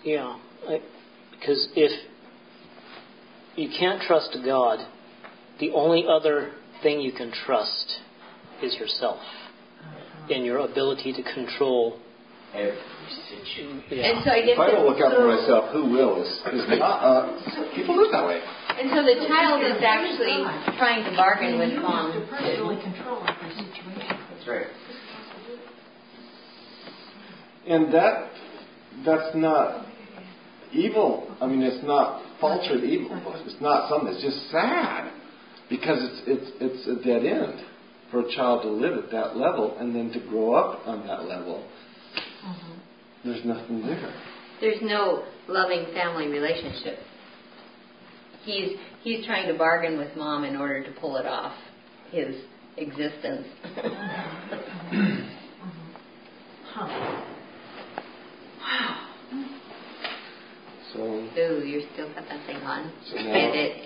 Yeah, I, because if you can't trust God, the only other thing you can trust is yourself and your ability to control every situation. Yeah. And so I guess If I don't look out so, for myself, who will? Is, is me. Uh, people live that way. And so the child is actually trying to bargain with You mom. have to personally control every situation. That's right. And that that's not evil. I mean, it's not falsehood evil. It's not something that's just sad, because it's it's it's a dead end for a child to live at that level and then to grow up on that level. Mm-hmm. There's nothing there. There's no loving family relationship. He's he's trying to bargain with mom in order to pull it off, his existence. Huh. Wow. So, Ooh, you still got that thing on. so Hit now, it,